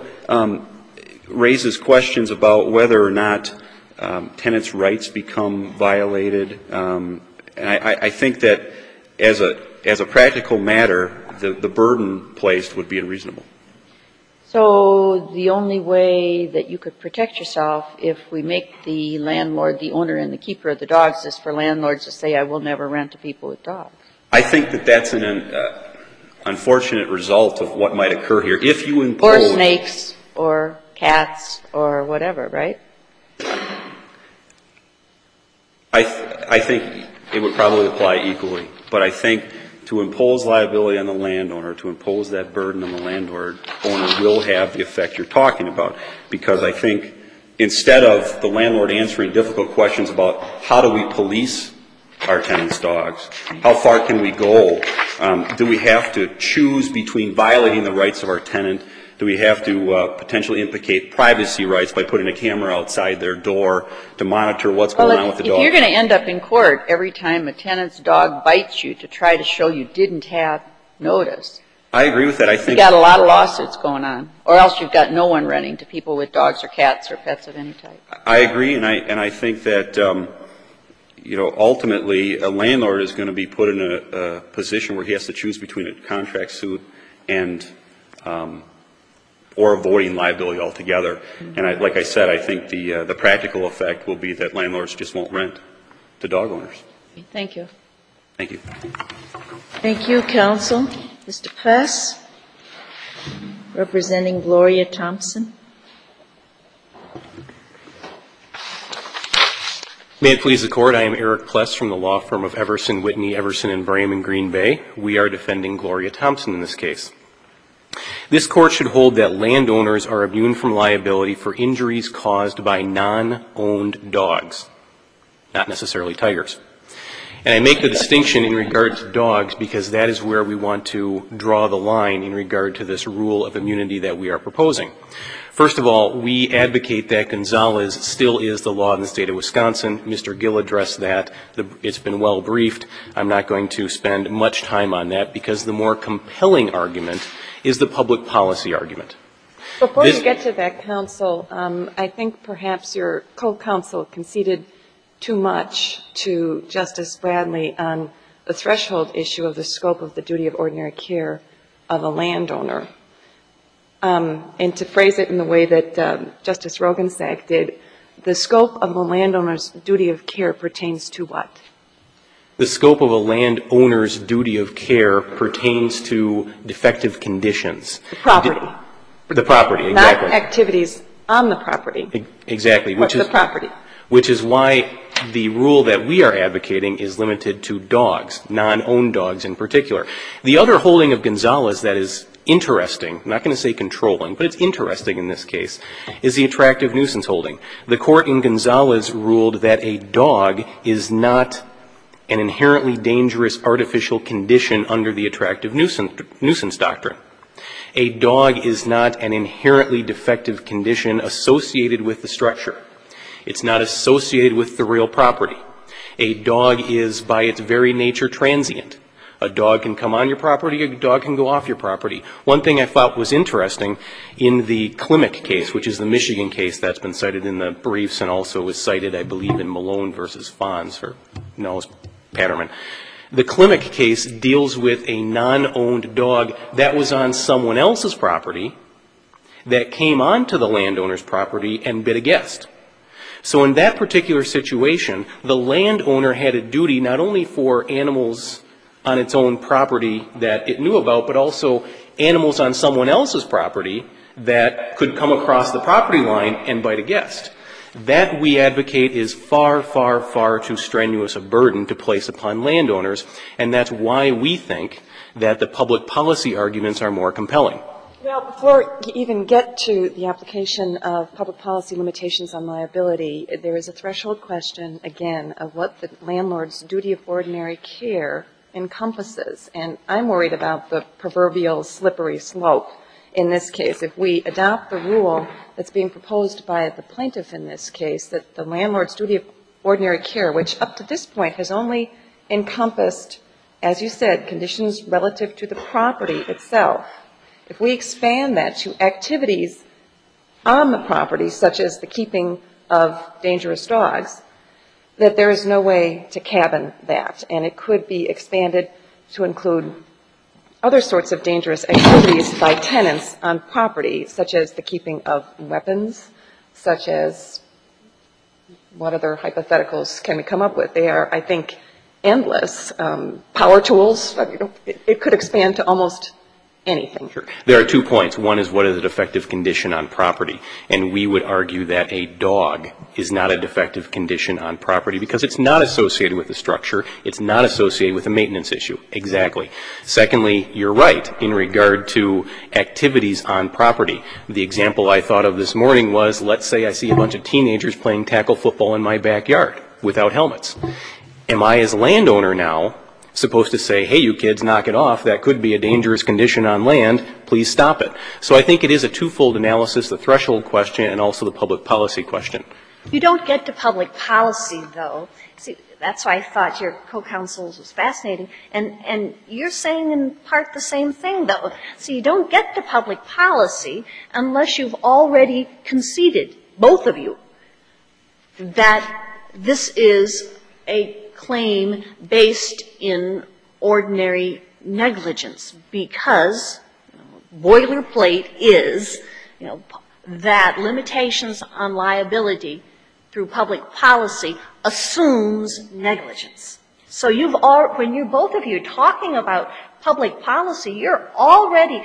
raises questions about whether or not tenants' rights become violated. And I think that as a practical matter, the burden placed would be unreasonable. So the only way that you could protect yourself if we make the landlord the owner and the keeper of the dogs is for landlords to say, I will never rent to people with dogs. I think that that's an unfortunate result of what might occur here. If you impose... Or snakes, or cats, or whatever, right? I think it would probably apply equally. But I think to impose liability on the landowner, to impose that burden on the landlord owner will have the effect you're talking about. Because I think instead of the landlord answering difficult questions about how do we police our tenants' dogs, how far can we go, do we have to choose between violating the rights of our tenant, do we have to potentially implicate privacy rights by putting a camera outside their door to monitor what's going on with the dog? If you're going to end up in court every time a tenant's dog bites you to try to show you didn't have notice, I agree with that. I think you've got a lot of lawsuits going on, or else you've got no one renting to people with dogs or cats or pets of any type. I agree, and I think that ultimately a landlord is going to be put in a position where he has to choose between a contract suit and or avoiding liability altogether. And like I said, I think the practical effect will be that landlords just won't rent to dog owners. Thank you. Thank you. Thank you, counsel. Mr. Pless, representing Gloria Thompson. May it please the Court, I am Eric Pless from the law firm of Everson, Whitney, Everson & Brame in Green Bay. We are defending Gloria Thompson in this case. This Court should hold that landowners are immune from liability for injuries caused by non-owned dogs, not necessarily tigers. And I make the distinction in regard to dogs because that is where we want to draw the line in regard to this rule of immunity that we are proposing. First of all, we advocate that Gonzalez still is the law in the state of Wisconsin. Mr. Gill addressed that. It's been well briefed. I'm not going to spend much time on that because the more compelling argument is the public policy argument. Before you get to that, counsel, I think perhaps your co-counsel conceded too much to Justice Bradley on the threshold issue of the scope of the duty of ordinary care of a landowner. And to phrase it in the way that Justice Roggensack did, the scope of the landowner's duty of care pertains to what? The scope of a landowner's duty of care pertains to defective conditions. The property. The property, exactly. Not activities on the property. Exactly. But the property. Which is why the rule that we are advocating is limited to dogs, non-owned dogs in particular. The other holding of Gonzalez that is interesting, I'm not going to say controlling, but it's interesting in this case, is the attractive nuisance holding. The court in Gonzalez ruled that a dog is not an inherently dangerous artificial condition under the attractive nuisance doctrine. A dog is not an inherently defective condition associated with the structure. It's not associated with the real property. A dog is, by its very nature, transient. A dog can come on your property, a dog can go off your property. One thing I thought was interesting in the Klimek case, which is the Michigan case that's been cited in the briefs and also was cited, I believe, in Malone versus Fonz, or no, it's Patterman. The Klimek case deals with a non-owned dog that was on someone else's property that came onto the landowner's property and bit a guest. So in that particular situation, the landowner had a duty not only for animals on its own property that it knew about, but also animals on someone else's property that could come across the property line and bite a guest. That, we advocate, is far, far, far too strenuous a burden to place upon landowners, and that's why we think that the public policy arguments are more compelling. Well, before you even get to the application of public policy limitations on liability, there is a threshold question, again, of what the landlord's duty of ordinary care encompasses. And I'm worried about the proverbial slippery slope in this case. If we adopt the rule that's being proposed by the plaintiff in this case, that the landlord's duty of ordinary care, which up to this point has only encompassed, as you said, conditions relative to the property itself, if we expand that to activities on the property, such as the keeping of dangerous dogs, that there is no way to cabin that. And it could be expanded to include other sorts of dangerous activities by tenants on property, such as the keeping of weapons, such as what other hypotheticals can we come up with? They are, I think, endless. Power tools. It could expand to almost anything. Sure. There are 2 points. One is what is a defective condition on property. And we would argue that a dog is not a defective condition on property because it's not associated with the structure. It's not associated with a maintenance issue. Exactly. Secondly, you're right in regard to activities on property. The example I thought of this morning was, let's say I see a bunch of teenagers playing tackle football in my backyard without helmets. Am I, as landowner now, supposed to say, hey, you kids, knock it off. That could be a dangerous condition on land. Please stop it. So I think it is a twofold analysis, the threshold question and also the public policy question. You don't get to public policy, though. See, that's why I thought your co-counsel was fascinating. And you're saying in part the same thing, though. So you don't get to public policy unless you've already conceded, both of you, that this is a claim based in ordinary negligence because boilerplate is, that limitations on liability through public policy assumes negligence. So when you're both of you talking about public policy, you're already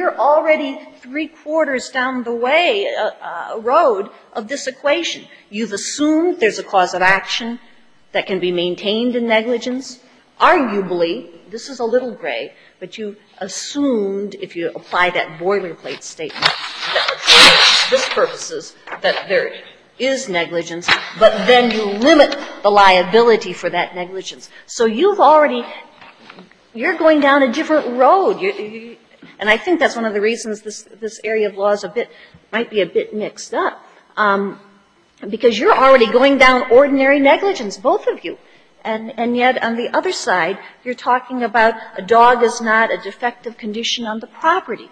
3/4 down the way, road of this equation. You've assumed there's a cause of action that can be maintained in negligence. Arguably, this is a little gray, but you assumed, if you apply that boilerplate statement, that for this purposes, that there is negligence, but then you limit the liability for that negligence. So you're going down a different road. And I think that's one of the reasons this area of law is might be a bit mixed up. Because you're already going down ordinary negligence, both of you. And yet, on the other side, you're talking about a dog is not a defective condition on the property.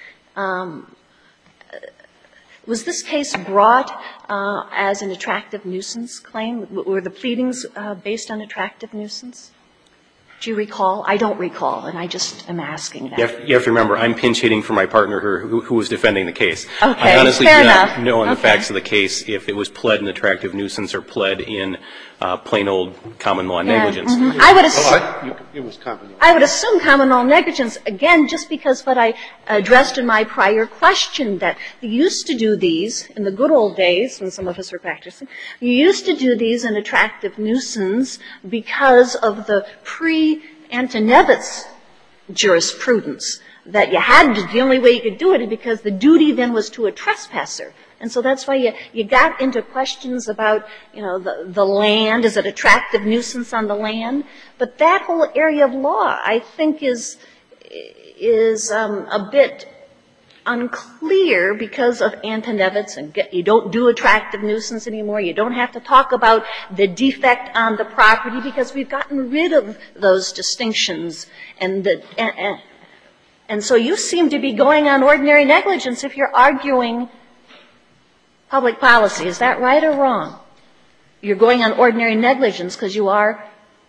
Was this case brought as an attractive nuisance claim? Were the pleadings based on attractive nuisance? Do you recall? I don't recall, and I just am asking that. You have to remember, I'm pinch hitting for my partner who was defending the case. Okay, I honestly fair do not enough. know on the facts of the case if it was pled in attractive nuisance or pled in plain old common law negligence. Mm-hmm. I would assume common law negligence, again, just because what I addressed in my prior question, that you used to do these in the good old days when some of us were practicing, you used to do these in attractive nuisance because of the pre-Antonevitz jurisprudence, that you had to, the only way you could do it is because the duty then was to a trespasser. And so that's why you got into questions about, the land, is it attractive nuisance on the land? But that whole area of law, I think, is a bit unclear because of Antonevitz, and you don't do attractive nuisance anymore. You don't have to talk about the defect on the property because we've gotten rid of those distinctions. And so you seem to be going on ordinary negligence if you're arguing public policy. Is that right or wrong? You're going on ordinary negligence because you are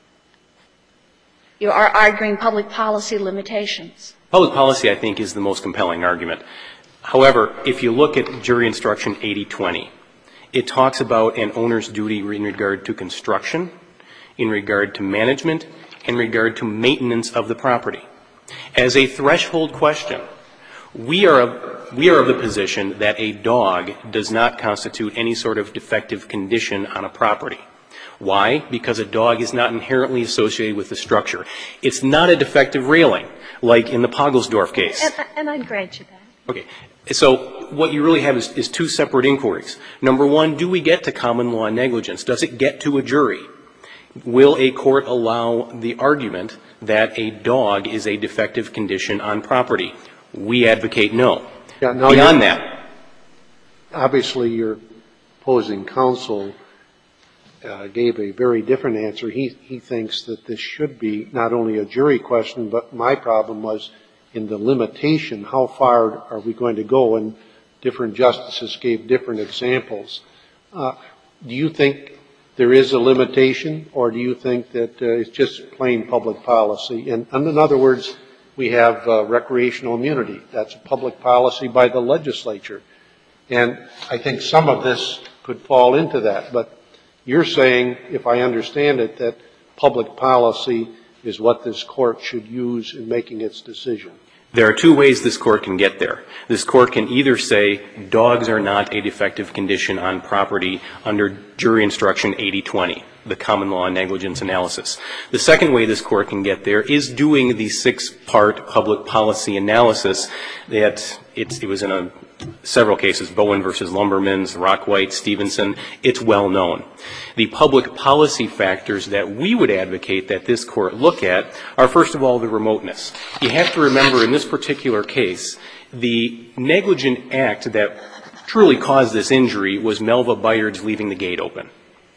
arguing public policy limitations. Public policy, I think, is the most compelling argument. However, if you look at jury instruction 8020, it talks about an owner's duty in regard to construction, in regard to management, in regard to maintenance of the property. As a threshold question, we are of the position that a dog does not constitute any sort of defective condition on a property. Why? Because a dog is not inherently associated with the structure. It's not a defective railing, like in the Pogelsdorf case. And I'd grant you that. Okay. So what you really have is two separate inquiries. Number one, do we get to common law negligence? Does it get to a jury? Will a court allow the argument that a dog is a defective condition on property? We advocate no. Beyond that. Obviously, your opposing counsel gave a very different answer. He thinks that this should be not only a jury question, but my problem was in the limitation, how far are we going to go? And different justices gave different examples. Do you think there is a limitation, or do you think that it's just plain public policy? And in other words, we have recreational immunity. That's a public policy by the legislature. And I think some of this could fall into that. But you're saying, if I understand it, that public policy is what this court should use in making its decision. There are two ways this Court can get there. This Court can either say dogs are not a defective condition on property under jury instruction 80-20, the common law negligence analysis. The second way this Court can get there is doing the 6-part public policy analysis that it was in several cases, Bowen versus Lumbermans, Rockwhite, Stevenson. It's well known. The public policy factors that we would advocate that this Court look at are, first of all, the remoteness. You have to remember in this particular case, the negligent act that truly caused this injury was Melva Byard's leaving the gate open.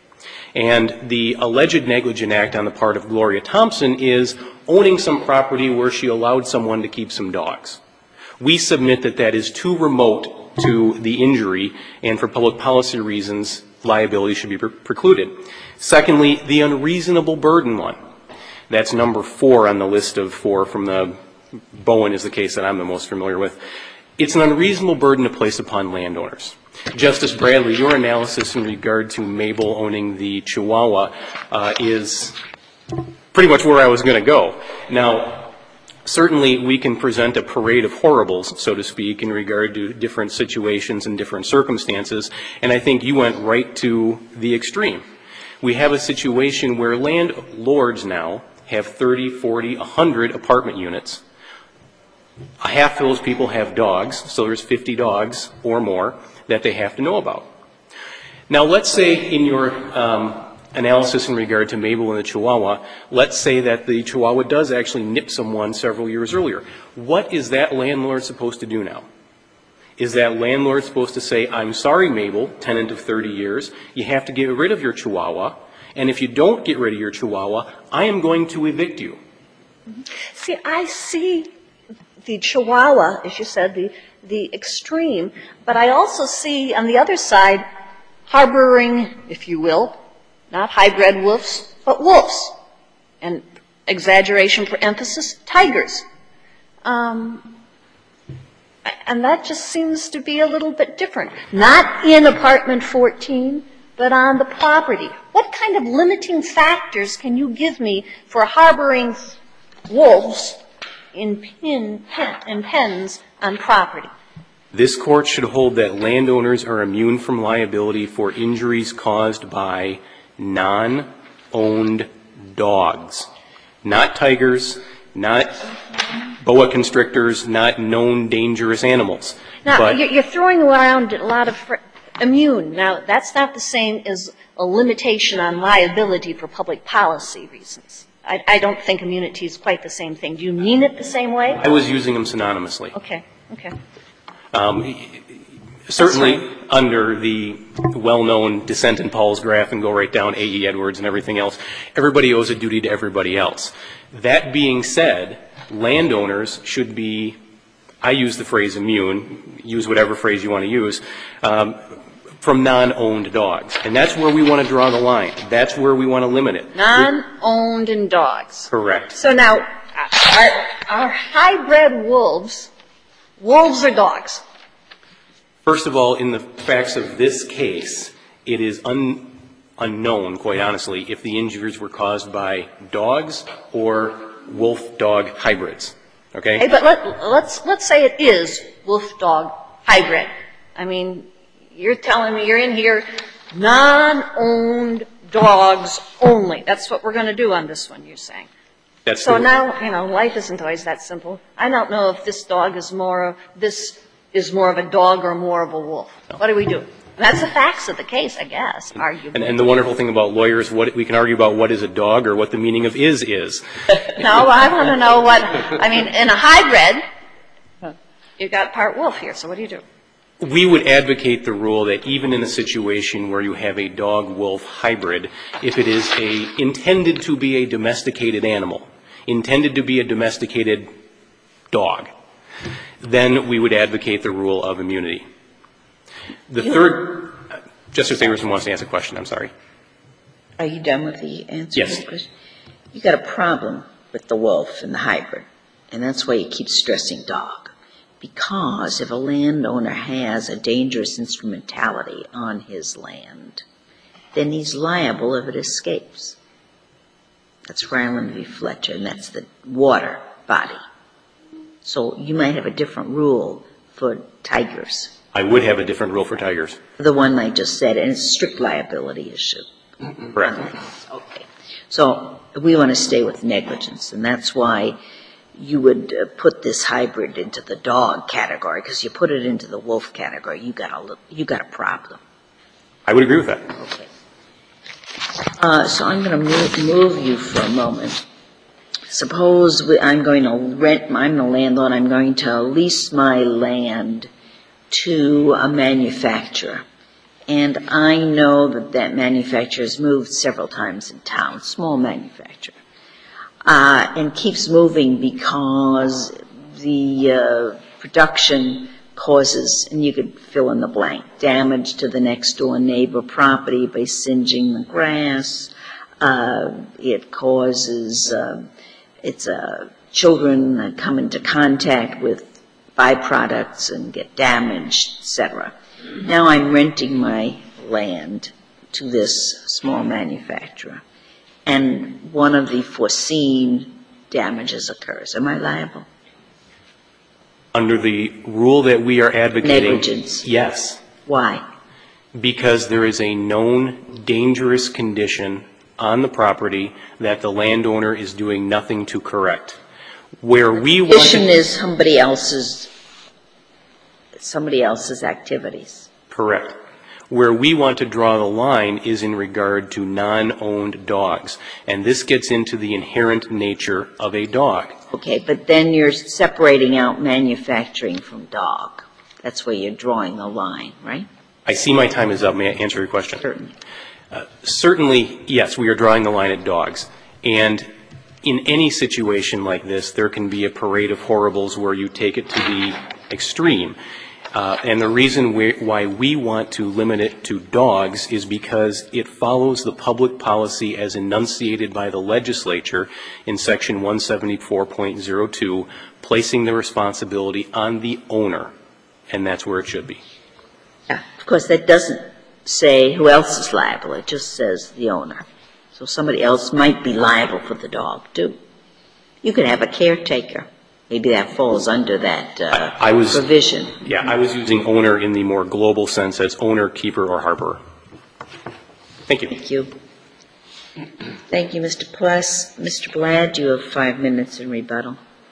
And the alleged negligent act on the part of Gloria Thompson is owning some property where she allowed someone to keep some dogs. We submit that that is too remote to the injury, and for public policy reasons, liability should be precluded. Secondly, the unreasonable burden one. That's number 4 on the list of 4 from the Bowen is the case that I'm the most familiar with. It's an unreasonable burden to place upon landowners. Justice Bradley, your analysis in regard to Mabel owning the Chihuahua is pretty much where I was going to go. Now, certainly we can present a parade of horribles, so to speak, in regard to different situations and different circumstances, and I think you went right to the extreme. We have a situation where landlords now have 30, 40, 100 apartment units. A half of those people have dogs, so there's 50 dogs or more that they have to know about. Now, let's say in your analysis in regard to Mabel and the Chihuahua, let's say that the Chihuahua does actually nip someone several years earlier. What is that landlord supposed to do now? Is that landlord supposed to say, I'm sorry, Mabel, tenant of 30 years, you have to get rid of your Chihuahua, and if you don't get rid of your Chihuahua, I am going to evict you? See, I see the Chihuahua, as you said, the extreme, but I also see on the other side harboring, if you will, not hybrid wolves, but wolves. And exaggeration for emphasis, tigers. And that just seems to be a little bit different. Not in apartment 14, but on the property. What kind of limiting factors can you give me for harboring wolves in pens on property? This Court should hold that landowners are immune from liability for injuries caused by non-owned dogs. Not tigers, not boa constrictors, not known dangerous animals. Now, you're throwing around a lot of immune. Now, that's not the same as a limitation on liability for public policy reasons. I don't think immunity is quite the same thing. Do you mean it the same way? I was using them synonymously. Okay. Certainly under the well-known descent in Paul's graph and go right down A.E. Edwards and everything else, everybody owes a duty to everybody else. That being said, landowners should be, I use the phrase immune, use whatever phrase you want to use, from non-owned dogs. And that's where we want to draw the line. That's where we want to limit it. Non-owned and dogs. Correct. So now, are hybrid wolves or dogs? First of all, in the facts of this case, it is unknown, quite honestly, if the injuries were caused by dogs or wolf-dog hybrids. Okay? Hey, but let's say it is wolf-dog hybrid. I mean, you're telling me you're in here, non-owned dogs only. That's what we're going to do on this one, you're saying. So now, life isn't always that simple. I don't know if this dog is more of a dog or more of a wolf. No. What do we do? That's the facts of the case, I guess, arguably. And the wonderful thing about lawyers, we can argue about what is a dog or what the meaning of is. No, I want to know in a hybrid, you've got part wolf here, so what do you do? We would advocate the rule that even in a situation where you have a dog-wolf hybrid, if it is intended to be a domesticated animal, intended to be a domesticated dog, then we would advocate the rule of immunity. The third, Justice Averson wants to ask a question. I'm sorry. Are you done with the answer? Yes. You got a problem with the wolf and the hybrid, and that's why you keep stressing dog. Because if a landowner has a dangerous instrumentality on his land, then he's liable if it escapes. That's Ryland v. Fletcher, and that's the water body. So you might have a different rule for tigers. I would have a different rule for tigers. The one I just said, and it's a strict liability issue. Correct. Okay. So we want to stay with negligence, and that's why you would put this hybrid into the dog category, because you put it into the wolf category, you got a problem. I would agree with that. Okay. So I'm going to move you for a moment. Suppose I'm the landlord, I'm going to lease my land to a manufacturer. And I know that manufacturer has moved several times in town, small manufacturer, and keeps moving because the production causes, and you could fill in the blank, damage to the next door neighbor property by singeing the grass. It causes children that come into contact with byproducts and get damaged, etc. Now I'm renting my land to this small manufacturer, and one of the foreseen damages occurs. Am I liable? Under the rule that we are advocating, negligence. Yes. Why? Because there is a known dangerous condition on the property that the landowner is doing nothing to correct. Where we want condition is somebody else's activities. Correct. Where we want to draw the line is in regard to non-owned dogs. And this gets into the inherent nature of a dog. Okay, but then you're separating out manufacturing from dog. That's where you're drawing the line, right? I see my time is up. May I answer your question? Certainly. Certainly, yes, we are drawing the line at dogs. And in any situation like this, there can be a parade of horribles where you take it to the extreme. And the reason why we want to limit it to dogs is because it follows the public policy as enunciated by the legislature in Section 174.02, placing the responsibility on the owner. And that's where it should be. Yeah, of course, that doesn't say who else is liable. It just says the owner. So somebody else might be liable for the dog, too. You could have a caretaker. Maybe that falls under that provision. Yeah, I was using owner in the more global sense as owner, keeper, or harborer. Thank you. Thank you. Thank you, Mr. Plus. Mr. Bladd, you have 5 minutes in rebuttal.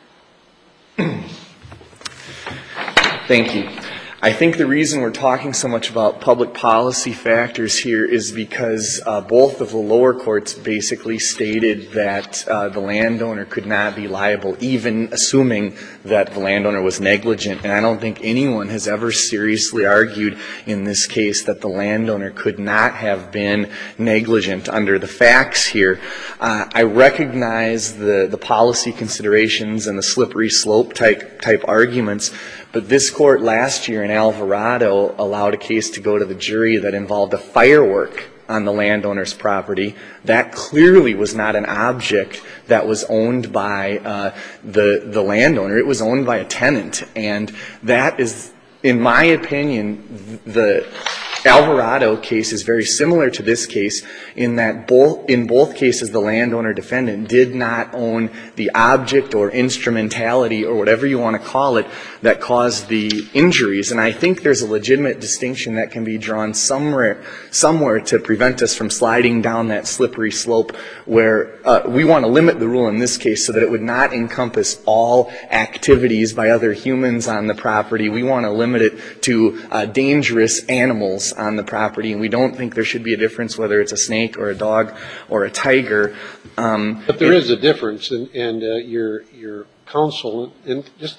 Thank you. I think the reason we're talking so much about public policy factors here is because both of the lower courts basically stated that the landowner could not be liable, even assuming that the landowner was negligent. And I don't think anyone has ever seriously argued in this case that the landowner could not have been negligent under the facts here. I recognize the policy considerations and the slippery slope type arguments, but this court last year in Alvarado allowed a case to go to the jury that involved a firework on the landowner's property. That clearly was not an object that was owned by the landowner. It was owned by a tenant. And that is, in my opinion, the Alvarado case is very similar to this case in that in both cases the landowner defendant did not own the object or instrumentality or whatever you want to call it that caused the injuries. And I think there's a legitimate distinction that can be drawn somewhere to prevent us from sliding down that slippery slope where we want to limit the rule in this case so that it would not encompass all activities by other humans on the property. We want to limit it to dangerous animals on the property, and we don't think there should be a difference whether it's a snake or a dog or a tiger. But there is a difference, and your counsel, and just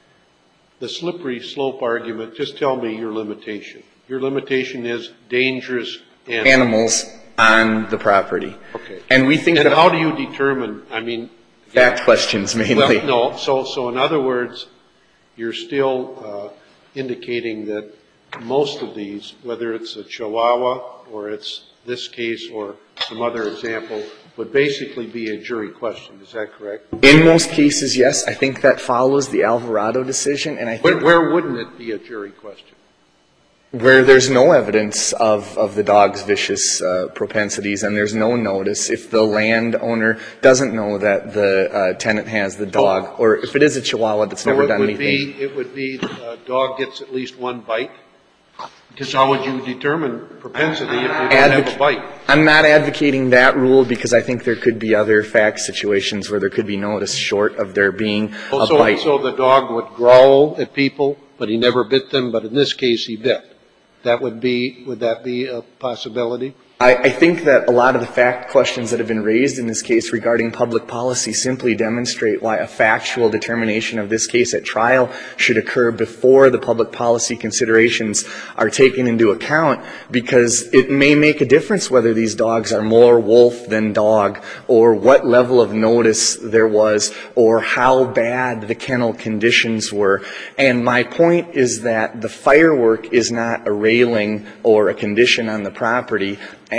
the slippery slope argument, just tell me your limitation. Your limitation is dangerous animals on the property. Okay. And we think and that how do you determine, I mean... Fact questions mainly. Well, no, so in other words, you're still indicating that most of these, whether it's a Chihuahua or it's this case or some other example, would basically be a jury question. Is that correct? In most cases, yes. I think that follows the Alvarado decision, and I think... Where wouldn't it be a jury question? where there's no evidence of the dog's vicious propensities and there's no notice, if the landowner doesn't know that the tenant has the dog, or if it is a Chihuahua that's never done anything. It would be a dog gets at least one bite? Because how would you determine propensity if you don't have a bite? I'm not advocating that rule because I think there could be other fact situations where there could be notice short of there being a bite. So the dog would growl at people, but he never bit them, but in this case he bit. Would that be a possibility? I think that a lot of the fact questions that have been raised in this case regarding public policy simply demonstrate why a factual determination of this case at trial should occur before the public policy considerations are taken into account, because it may make a difference whether these dogs are more wolf than dog, or what level of notice there was, or how bad the kennel conditions were. And my point is that the firework is not a railing or a condition on the property.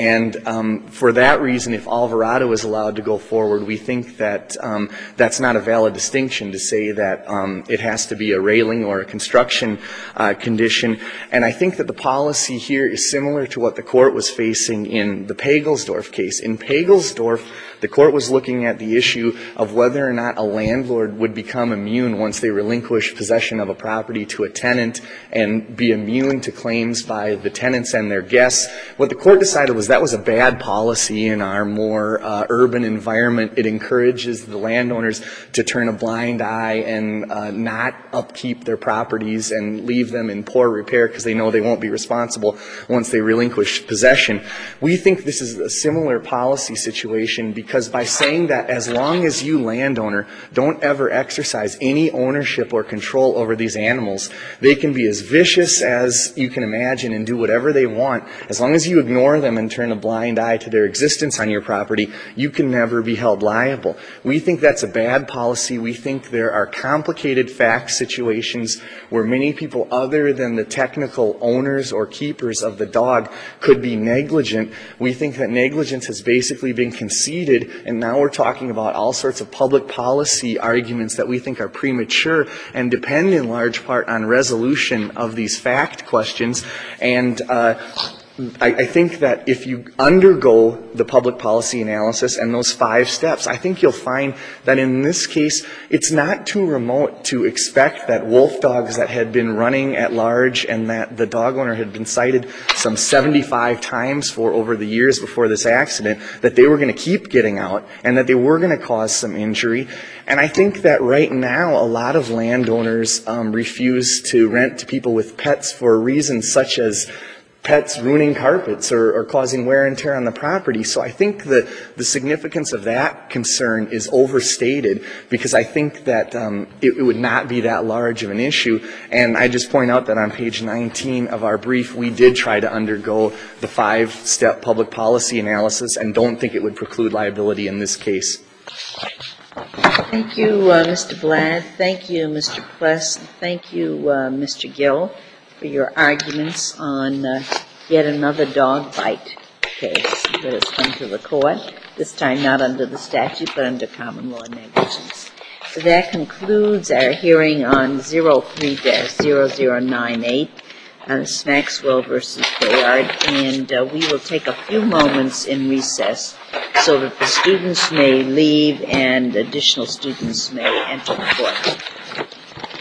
And for that reason, if Alvarado is allowed to go forward, we think that that's not a valid distinction to say that it has to be a railing or a construction condition. And I think that the policy here is similar to what the court was facing in the Pagelsdorf case. In Pagelsdorf, the court was looking at the issue of whether or not a landlord would become immune once they relinquish possession of a property to a tenant and be immune to claims by the tenants and their guests. What the court decided was that was a bad policy in our more urban environment. It encourages the landowners to turn a blind eye and not upkeep their properties and leave them in poor repair because they know they won't be responsible once they relinquish possession. We think this is a similar policy situation because by saying that as long as you, landowner, don't ever exercise any ownership or control over these animals, they can be as vicious as you can imagine and do whatever they want. As long as you ignore them and turn a blind eye to their existence on your property, you can never be held liable. We think that's a bad policy. We think there are complicated fact situations where many people other than the technical owners or keepers of the dog could be negligent. We think that negligence has basically been conceded, and now we're talking about all sorts of public policy arguments that we think are premature and depend in large part on resolution of these fact questions. And I think that if you undergo the public policy analysis and those 5 steps, I think you'll find that in this case, it's not too remote to expect that wolf dogs that had been running at large and that the dog owner had been cited some 75 times for over the years before this accident, that they were going to keep getting out and that they were going to cause some injury. And I think that right now, a lot of landowners refuse to rent to people with pets for reasons such as pets ruining carpets or causing wear and tear on the property. So I think that the significance of that concern is overstated because I think that it would not be that large of an issue. And I just point out that on page 19 of our brief, we did try to undergo the 5-step public policy analysis and don't think it would preclude liability in this case. Thank you, Mr. Blatt. Thank you, Mr. Pless. Thank you, Mr. Gill, for your arguments on yet another dog bite case that has come to the court, this time not under the statute but under common law negligence. That concludes our hearing on 03-0098, Maxwell v. Bayard, and we will take a few moments in recess so that the students may leave and additional students may enter the court.